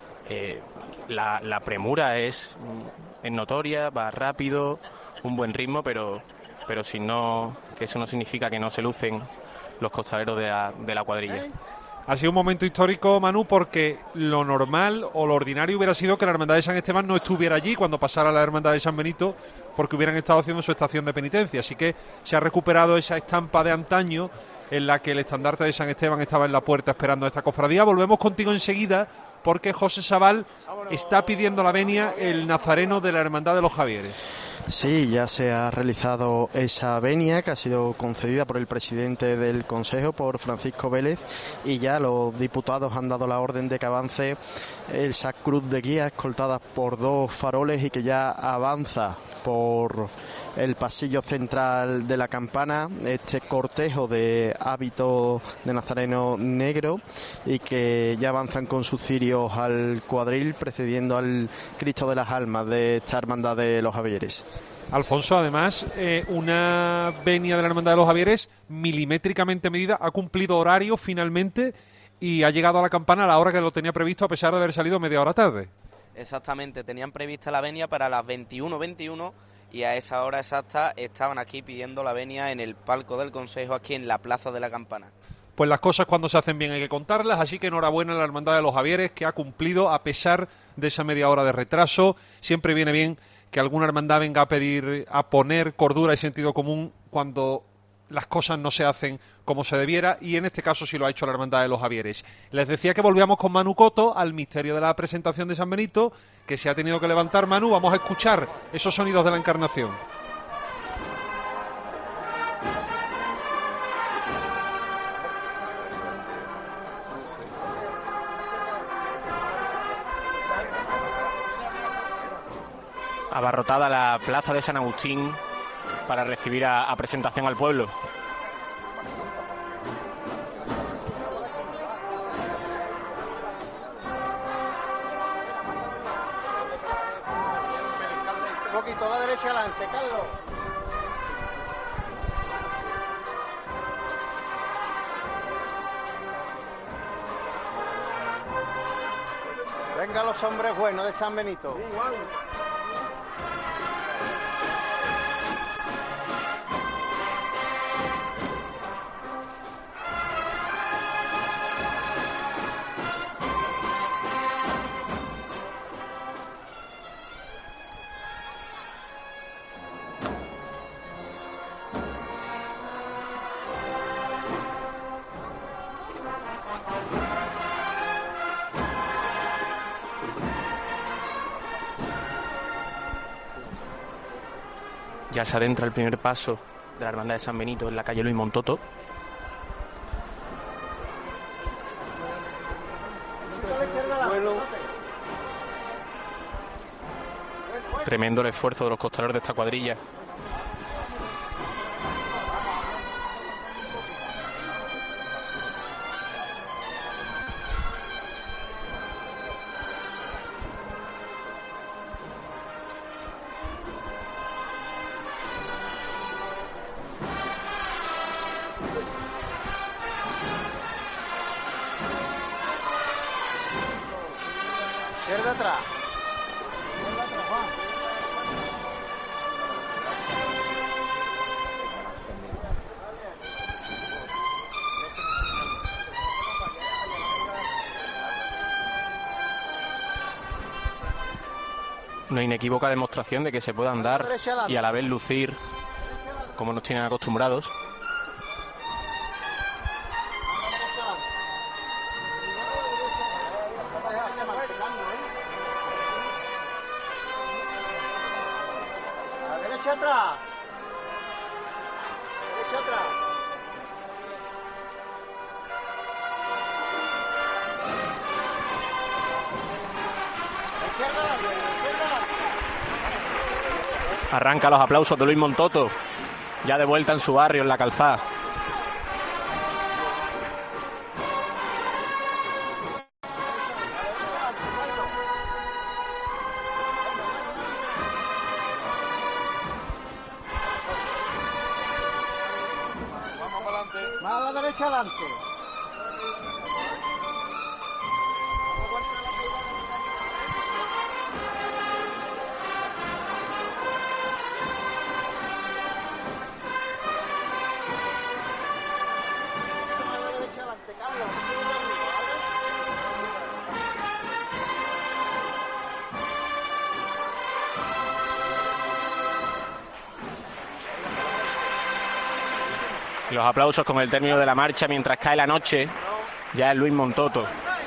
la premura es notoria, va rápido, un buen ritmo, pero si no, que eso no significa que no se lucen los costaleros de la cuadrilla. Ha sido un momento histórico, Manu, porque lo normal o lo ordinario hubiera sido que la Hermandad de San Esteban no estuviera allí cuando pasara la Hermandad de San Benito, porque hubieran estado haciendo su estación de penitencia. Así que se ha recuperado esa estampa de antaño en la que el estandarte de San Esteban estaba en la puerta esperando a esta cofradía. Volvemos contigo enseguida, porque José Sabal está pidiendo la venia el nazareno de la Hermandad de los Javieres. Sí, ya se ha realizado esa venia, que ha sido concedida por el presidente del Consejo, por Francisco Vélez, y ya los diputados han dado la orden de que avance esa cruz de guía escoltada por 2 faroles y que ya avanza por el pasillo central de la Campana este cortejo de hábito de nazareno negro, y que ya avanzan con sus cirios al cuadril, precediendo al Cristo de las Almas de esta Hermandad de los Javieres. Alfonso, además, una venia de la Hermandad de los Javieres milimétricamente medida, ha cumplido horario finalmente y ha llegado a la Campana a la hora que lo tenía previsto, a pesar de haber salido media hora tarde. Exactamente, tenían prevista la venia para las 21:21 y a esa hora exacta estaban aquí pidiendo la venia en el palco del Consejo, aquí en la Plaza de la Campana. Pues las cosas cuando se hacen bien hay que contarlas, así que enhorabuena a la Hermandad de los Javieres, que ha cumplido a pesar de esa media hora de retraso. Siempre viene bien que alguna hermandad venga a poner cordura y sentido común cuando las cosas no se hacen como se debiera, y en este caso sí lo ha hecho la Hermandad de los Javieres. Les decía que volvíamos con Manu Coto al misterio de la presentación de San Benito, que se ha tenido que levantar Manu. Vamos a escuchar esos sonidos de la Encarnación. Abarrotada la plaza de San Agustín para recibir a presentación al pueblo. Un poquito a la derecha adelante, Carlos. están los hombres buenos de San Benito? Igual. Ya se adentra el primer paso de la Hermandad de San Benito en la calle Luis Montoto. Tremendo el esfuerzo de los costaleros de esta cuadrilla. Izquierda atrás. Una inequívoca demostración de que se puede andar y a la vez lucir como nos tienen acostumbrados. A la derecha atrás. Derecha atrás. Arranca los aplausos de Luis Montoto, ya de vuelta en su barrio, en la Calzada. Más a la derecha adelante. Y los aplausos con el término de la marcha mientras cae la noche. Ya es Luis Montoto.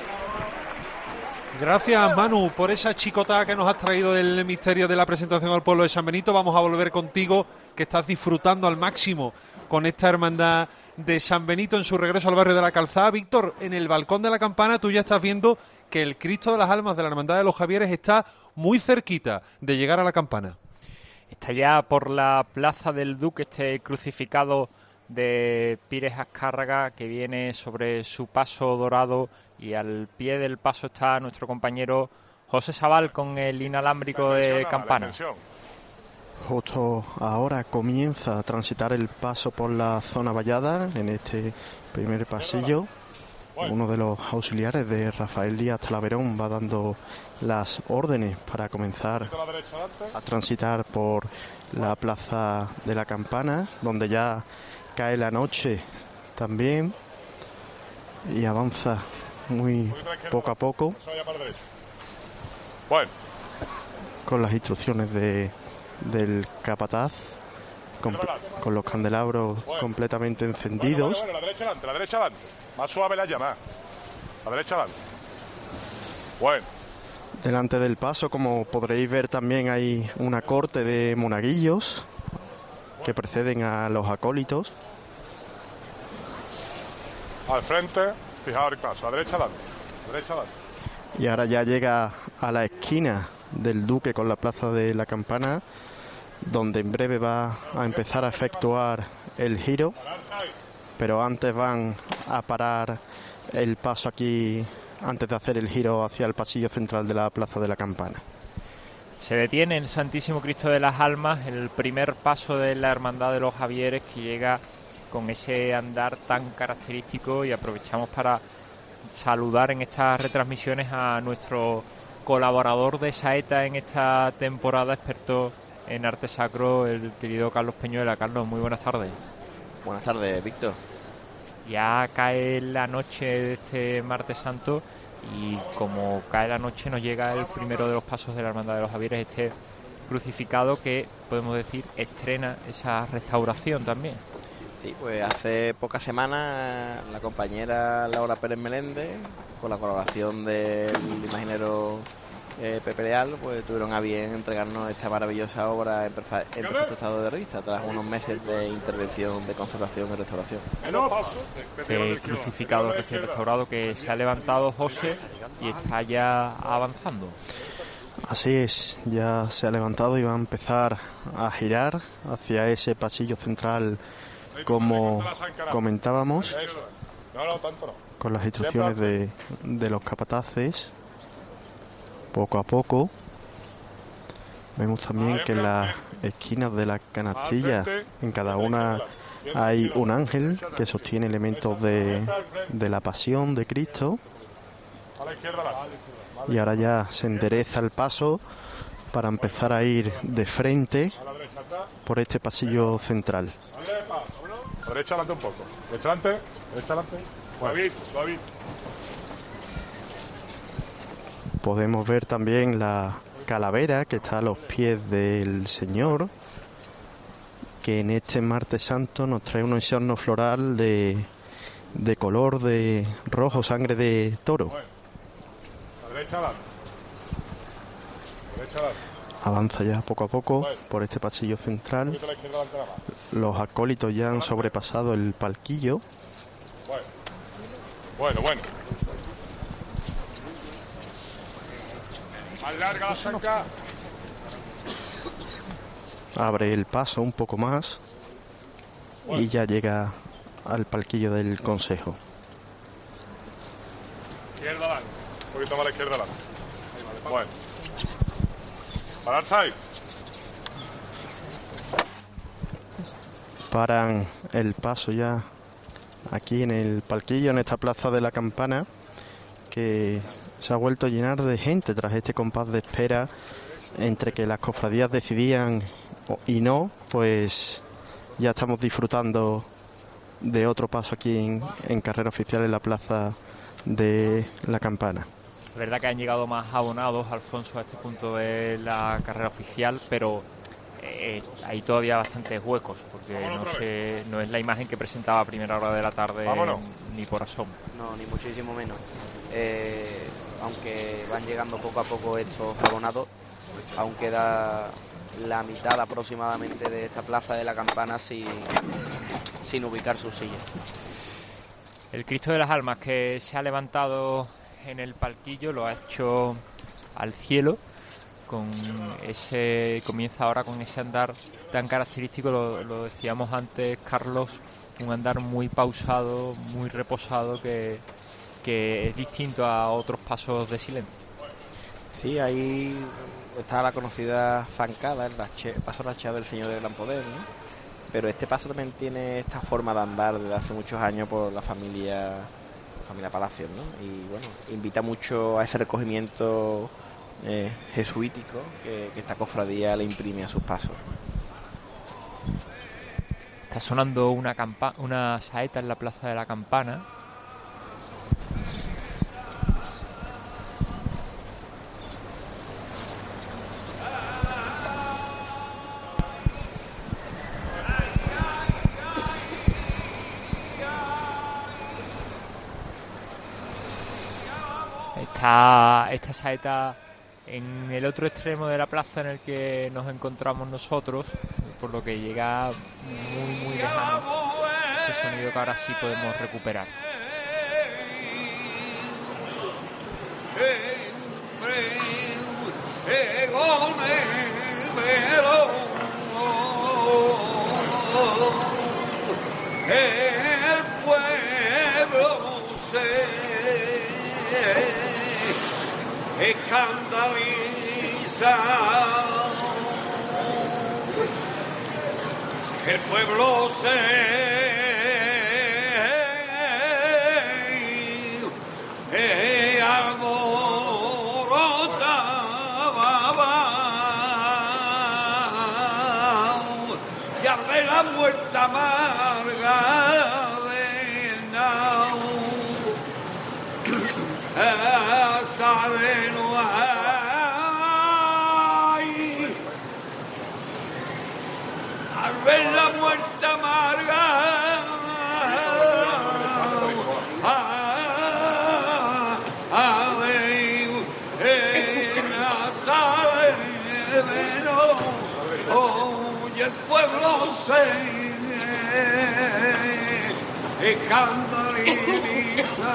Gracias, Manu, por esa chicotada que nos has traído del misterio de la presentación al pueblo de San Benito. Vamos a volver contigo, que estás disfrutando al máximo con esta hermandad de San Benito en su regreso al barrio de la Calzada. Víctor, en el balcón de la campana tú ya estás viendo que el Cristo de las Almas de la Hermandad de los Javieres está muy cerquita de llegar a la campana. Está ya por la Plaza del Duque este crucificado de Pires Azcárraga, que viene sobre su paso dorado, y al pie del paso está nuestro compañero José Sabal con el inalámbrico de campana. Justo ahora comienza a transitar el paso por la zona vallada en este primer pasillo. Uno de los auxiliares de Rafael Díaz Talaverón va dando las órdenes para comenzar a transitar por la Plaza de la Campana, donde ya cae la noche también y avanza muy poco a poco con las instrucciones del capataz, con los candelabros completamente encendidos. La derecha adelante, más suave la llama, la derecha adelante. Bueno. Delante del paso, como podréis ver, también hay una corte de monaguillos que preceden a los acólitos. Al frente, fijaos el paso, a la derecha adelante, Y ahora ya llega a la esquina del Duque con la Plaza de la Campana, donde en breve va a empezar a efectuar el giro, pero antes van a parar el paso aquí antes de hacer el giro hacia el pasillo central de la Plaza de la Campana. Se detiene el Santísimo Cristo de las Almas, el primer paso de la Hermandad de los Javieres, que llega con ese andar tan característico, y aprovechamos para saludar en estas retransmisiones a nuestro colaborador de Saeta en esta temporada, experto en arte sacro, el querido Carlos Peñuela. Carlos, muy buenas tardes. Buenas tardes, Víctor. Ya cae la noche de este Martes Santo y como cae la noche nos llega el primero de los pasos de la Hermandad de los Javieres, este crucificado que, podemos decir, estrena esa restauración también. Sí, pues hace pocas semanas la compañera Laura Pérez Meléndez, con la colaboración del imaginero Pepe Leal, pues tuvieron a bien entregarnos esta maravillosa obra en perfecto estado de revista, tras unos meses de intervención de conservación y restauración. Este crucificado recién restaurado que se ha levantado, José, y está ya avanzando. Así es, ya se ha levantado y va a empezar a girar hacia ese pasillo central, como comentábamos, con las instrucciones de los capataces. Poco a poco vemos también que en las esquinas de las canastillas, en cada una hay un ángel que sostiene elementos de la pasión de Cristo. Y ahora ya se endereza el paso para empezar a ir de frente por este pasillo central. A derecha adelante un poco. Derecha adelante. Suavito, suavito. Podemos ver también la calavera que está a los pies del Señor, que en este Martes Santo nos trae un ensorno floral de color de rojo, sangre de toro. A derecha adelante. Avanza ya poco a poco por este pasillo central. Los acólitos ya han sobrepasado el palquillo. Bueno. Más larga la zanca. Abre el paso un poco más y ya llega al palquillo del Consejo. Izquierda adelante. Un poquito más a la izquierda adelante. Bueno. Pararse ahí. Paran el paso ya aquí en el palquillo, en esta plaza de la Campana, que se ha vuelto a llenar de gente tras este compás de espera entre que las cofradías decidían y no. Pues ya estamos disfrutando de otro paso aquí en carrera oficial en la plaza de la Campana. Es verdad que han llegado más abonados, Alfonso, a este punto de la carrera oficial, pero hay todavía bastantes huecos, porque no es la imagen que presentaba a primera hora de la tarde. Ni por asomo. No, ni muchísimo menos. Aunque van llegando poco a poco estos abonados, aún queda la mitad aproximadamente de esta plaza de la Campana sin ubicar sus sillas. El Cristo de las Almas, que se ha levantado en el palquillo, lo ha hecho al cielo, comienza ahora con ese andar tan característico, lo decíamos antes, Carlos, un andar muy pausado, muy reposado, que es distinto a otros pasos de silencio. Sí, ahí está la conocida zancada, el paso racheado del Señor del Gran Poder, ¿no? Pero este paso también tiene esta forma de andar desde hace muchos años por la familia Palacios, ¿no? Y bueno, invita mucho a ese recogimiento jesuítico que esta cofradía le imprime a sus pasos. Está sonando una saeta en la plaza de la Campana. Esta saeta en el otro extremo de la plaza en el que nos encontramos nosotros, por lo que llega muy lejano ese sonido que ahora sí podemos recuperar. El pueblo se escandaliza, el pueblo se alborota la muerte amarga de Nau, Nazareno ay, al ver la muerte amarga y el pueblo se escandaliza.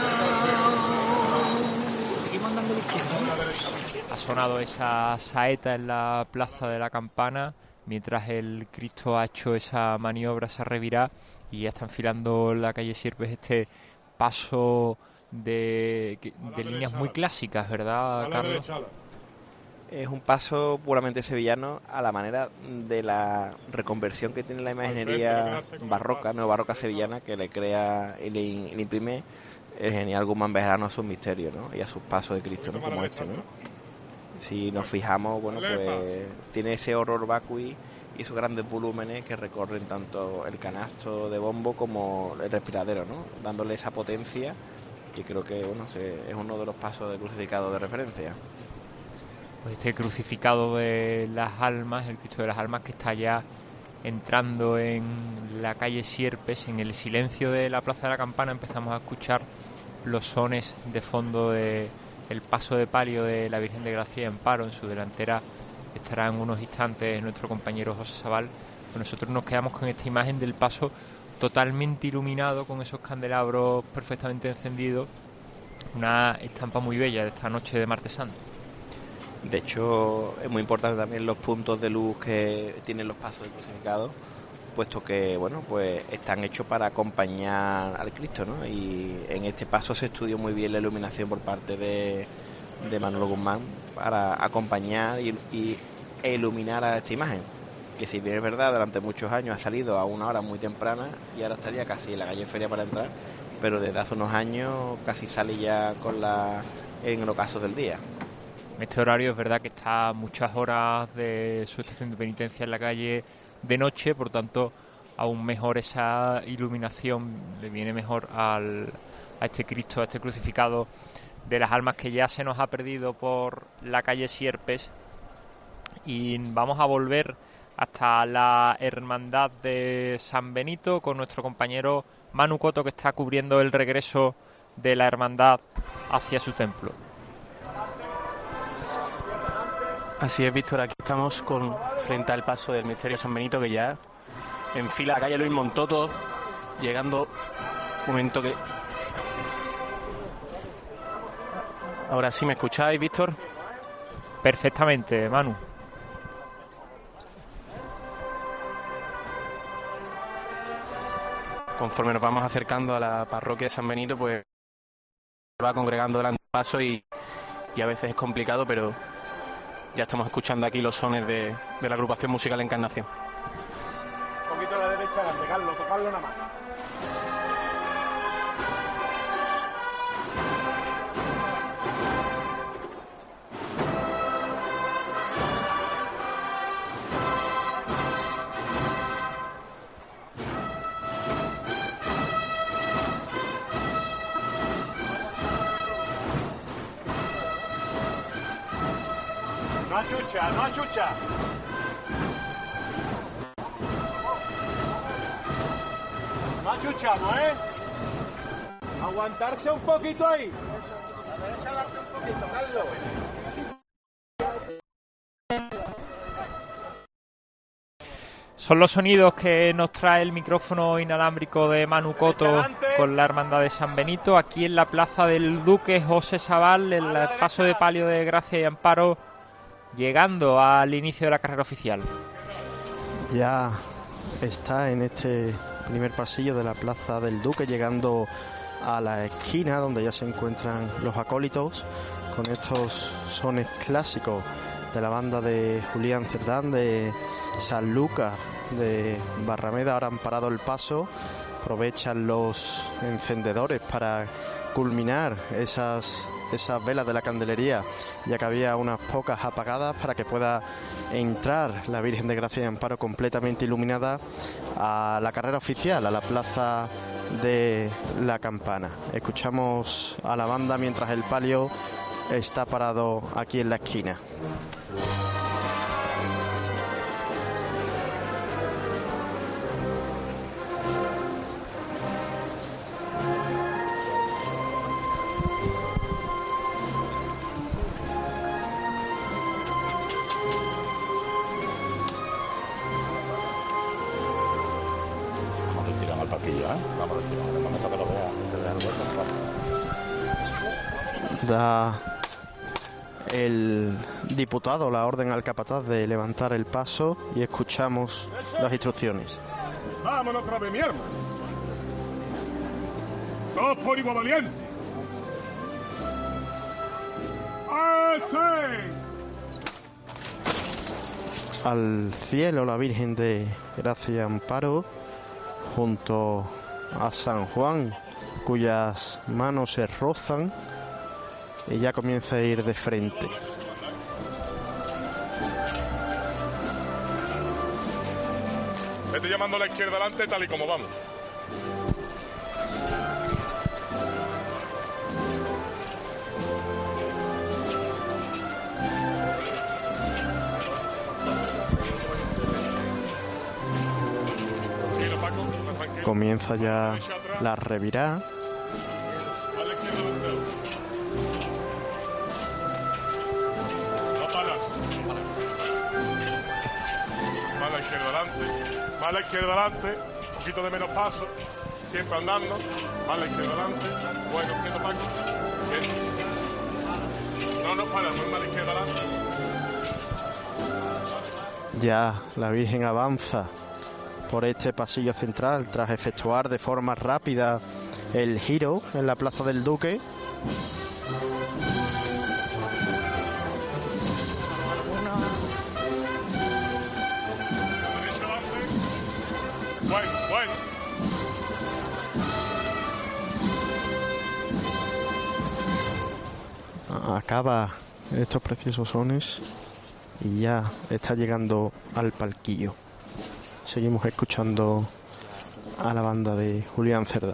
Ha sonado esa saeta en la Plaza de la Campana mientras el Cristo ha hecho esa maniobra, esa revirá, y ya está enfilando la calle Sierpes este paso de líneas muy clásicas, ¿verdad, Carlos? Es un paso puramente sevillano a la manera de la reconversión que tiene la imaginería barroca, neobarroca sevillana, que le crea y le imprime el genial Guzmán Bejarano a sus misterios, ¿no? Y a sus pasos de Cristo, ¿no? Como este, ¿no? Si nos fijamos, bueno, pues tiene ese horror vacui y esos grandes volúmenes que recorren tanto el canasto de bombo como el respiradero, ¿no? Dándole esa potencia que creo que, bueno, es uno de los pasos de crucificado de referencia. Pues este crucificado de las almas, el Cristo de las Almas, que está ya entrando en la calle Sierpes. En el silencio de la Plaza de la Campana empezamos a escuchar los sones de fondo de el paso de palio de la Virgen de Gracia y Amparo. En su delantera estará en unos instantes nuestro compañero José Sabal. Pues nosotros nos quedamos con esta imagen del paso totalmente iluminado, con esos candelabros perfectamente encendidos. Una estampa muy bella de esta noche de Martes Santo. De hecho, es muy importante también los puntos de luz que tienen los pasos del crucificado, puesto que, bueno, pues están hechos para acompañar al Cristo, ¿no? Y en este paso se estudió muy bien la iluminación por parte de Manolo Guzmán para acompañar e iluminar a esta imagen, que si bien es verdad, durante muchos años ha salido a una hora muy temprana y ahora estaría casi en la calle Feria para entrar, pero desde hace unos años casi sale ya en el ocaso del día. En este horario es verdad que está muchas horas de su estación de penitencia en la calle de noche, por tanto aún mejor esa iluminación, le viene mejor a este Cristo, a este crucificado de las almas que ya se nos ha perdido por la calle Sierpes. Y vamos a volver hasta la Hermandad de San Benito con nuestro compañero Manu Coto, que está cubriendo el regreso de la hermandad hacia su templo. Así es, Víctor, aquí estamos frente al paso del misterio de San Benito, que ya enfila la calle Luis Montoto, llegando un momento que... Ahora sí, ¿me escucháis, Víctor? Perfectamente, Manu. Conforme nos vamos acercando a la parroquia de San Benito, pues se va congregando delante del paso y a veces es complicado, pero ya estamos escuchando aquí los sones de la agrupación musical Encarnación. Un poquito a la derecha, tocarlo nada más. No achucha, no achucha. No achuchamos, ¿eh? Aguantarse un poquito ahí. A la derecha adelante un poquito, Carlos. Son los sonidos que nos trae el micrófono inalámbrico de Manu Coto con la Hermandad de San Benito, aquí en la Plaza del Duque José Sabal, en el paso de palio de Gracia y Amparo, llegando al inicio de la carrera oficial. Ya está en este primer pasillo de la Plaza del Duque, llegando a la esquina donde ya se encuentran los acólitos con estos sones clásicos de la banda de Julián Cerdán, de Sanlúcar, de Barrameda. Ahora han parado el paso, aprovechan los encendedores para culminar esas esas velas de la candelería, ya que había unas pocas apagadas, para que pueda entrar la Virgen de Gracia y Amparo completamente iluminada a la carrera oficial, a la plaza de la Campana. Escuchamos a la banda mientras el palio está parado aquí en la esquina. Da el diputado la orden al capataz de levantar el paso y escuchamos las instrucciones. Vámonos otra vez, mi hermano. Todos por igual valiente. Al cielo la Virgen de Gracia y Amparo, junto a San Juan, cuyas manos se rozan, y ya comienza a ir de frente. Vete llamando a la izquierda adelante tal y como vamos. Comienza ya la revirá. Más a la izquierda adelante, un poquito de menos paso, siempre andando, más a la izquierda adelante, bueno, quieto Paco, quieto. No nos paramos, más a la izquierda adelante. Ya la Virgen avanza por este pasillo central tras efectuar de forma rápida el giro en la Plaza del Duque. Bueno. Acaba estos preciosos sones y ya está llegando al palquillo. Seguimos escuchando a la banda de Julián Cerdá.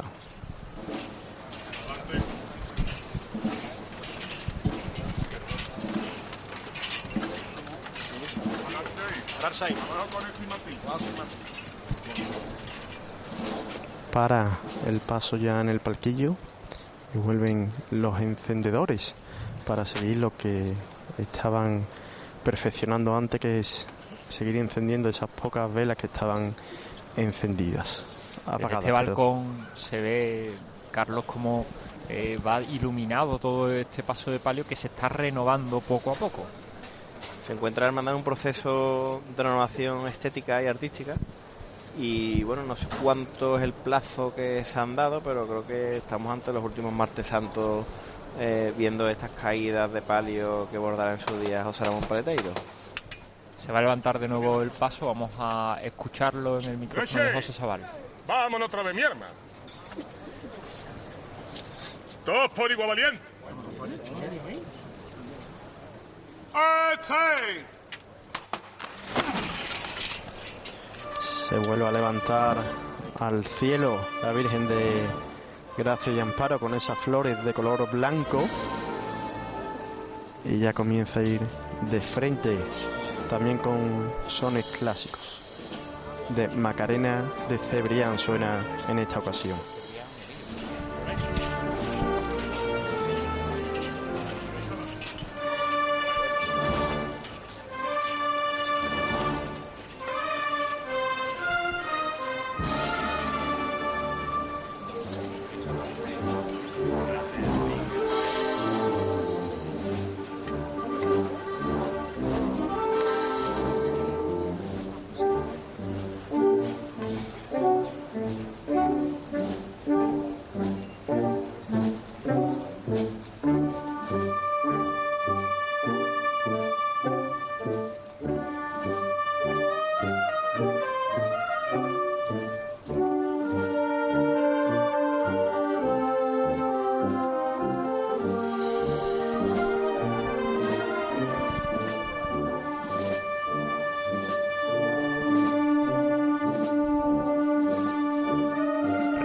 Para el paso ya en el palquillo y vuelven los encendedores para seguir lo que estaban perfeccionando antes, que es seguir encendiendo esas pocas velas que estaban encendidas, apagadas. En este balcón se ve, Carlos, como va iluminado todo este paso de palio, que se está renovando poco a poco. Se encuentra la hermandad en un proceso de renovación estética y artística. Y bueno, no sé cuánto es el plazo que se han dado, pero creo que estamos ante los últimos martes santos, viendo estas caídas de palio que bordará en su día José Ramón Paleteiro. Se va a levantar de nuevo el paso, vamos a escucharlo en el micrófono de José Sabal. Vámonos otra vez, mi hermano. Todos por igual valiente. Se vuelve a levantar al cielo la Virgen de Gracia y Amparo con esas flores de color blanco y ya comienza a ir de frente, también con sones clásicos. De Macarena de Cebrián suena en esta ocasión.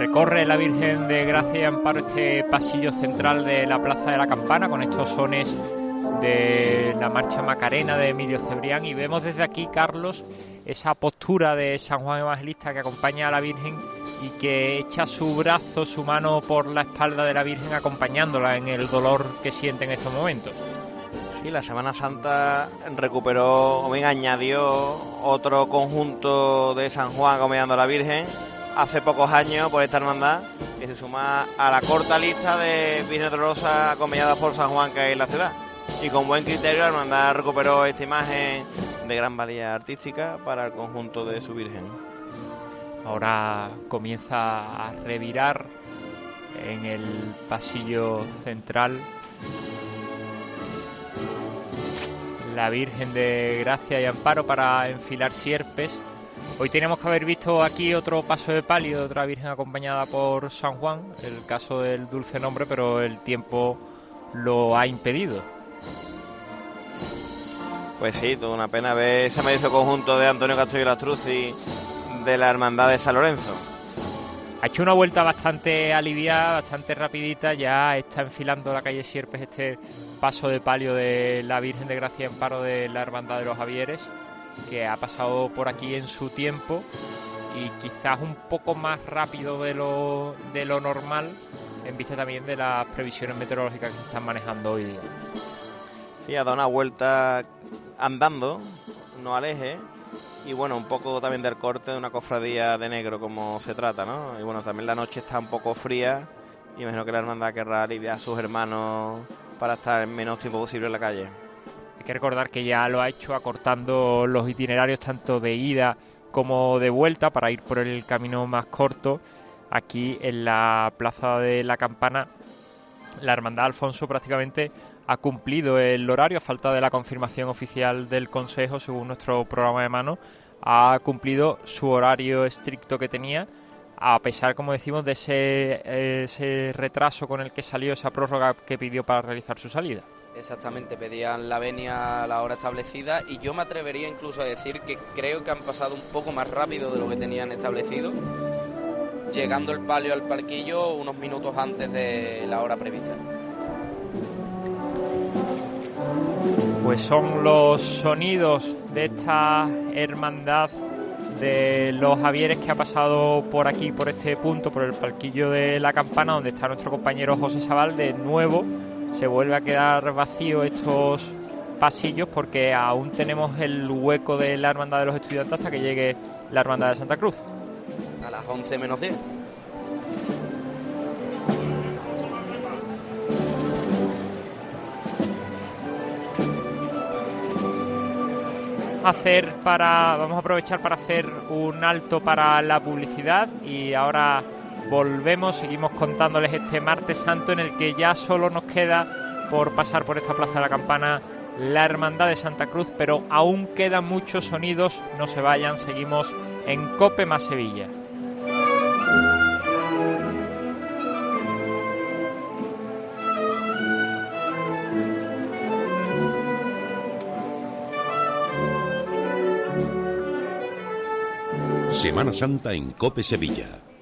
Recorre la Virgen de Gracia y Amparo este pasillo central de la Plaza de la Campana con estos sones de la marcha Macarena de Emilio Cebrián, y vemos desde aquí, Carlos, esa postura de San Juan Evangelista que acompaña a la Virgen y que echa su brazo, su mano por la espalda de la Virgen, acompañándola en el dolor que siente en estos momentos. Sí, la Semana Santa recuperó, o bien añadió otro conjunto de San Juan acompañando a la Virgen hace pocos años por esta hermandad, que se suma a la corta lista de Virgen Dolorosa acompañadas por San Juan que hay en la ciudad. Y con buen criterio la hermandad recuperó esta imagen de gran valía artística para el conjunto de su Virgen. Ahora comienza a revirar en el pasillo central la Virgen de Gracia y Amparo para enfilar sierpes. Hoy teníamos que haber visto aquí otro paso de palio de otra Virgen acompañada por San Juan, el caso del Dulce Nombre, pero el tiempo lo ha impedido. Pues sí, toda una pena ver ese medio conjunto de Antonio Castillo Lastruzzi de la Hermandad de San Lorenzo. Ha hecho una vuelta bastante aliviada, bastante rapidita, ya está enfilando la calle Sierpes este paso de palio de la Virgen de Gracia y Amparo de la Hermandad de los Javieres, que ha pasado por aquí en su tiempo y quizás un poco más rápido de lo normal, en vista también de las previsiones meteorológicas que se están manejando hoy día. Sí, ha dado una vuelta andando, no al eje, y bueno, un poco también del corte de una cofradía de negro como se trata, ¿no? Y bueno, también la noche está un poco fría y imagino que la hermandad querrá aliviar a sus hermanos para estar el menos tiempo posible en la calle. Hay que recordar que ya lo ha hecho acortando los itinerarios tanto de ida como de vuelta para ir por el camino más corto. Aquí en la Plaza de la Campana, la Hermandad Alfonso prácticamente ha cumplido el horario, a falta de la confirmación oficial del Consejo, según nuestro programa de mano, ha cumplido su horario estricto que tenía, a pesar, como decimos, de ese retraso con el que salió, esa prórroga que pidió para realizar su salida. Exactamente, pedían la venia a la hora establecida y yo me atrevería incluso a decir que creo que han pasado un poco más rápido de lo que tenían establecido, llegando el palio al parquillo unos minutos antes de la hora prevista. Pues son los sonidos de esta hermandad de los Javieres que ha pasado por aquí, por este punto, por el palquillo de la Campana, donde está nuestro compañero José Sabal. De nuevo se vuelve a quedar vacío estos pasillos porque aún tenemos el hueco de la Hermandad de los Estudiantes hasta que llegue la Hermandad de Santa Cruz. A las 11 menos 10. Vamos a aprovechar para hacer un alto para la publicidad y ahora seguimos contándoles este Martes Santo en el que ya solo nos queda por pasar por esta Plaza de la Campana la Hermandad de Santa Cruz, pero aún quedan muchos sonidos, no se vayan, seguimos en COPE más Sevilla. Semana Santa en COPE Sevilla.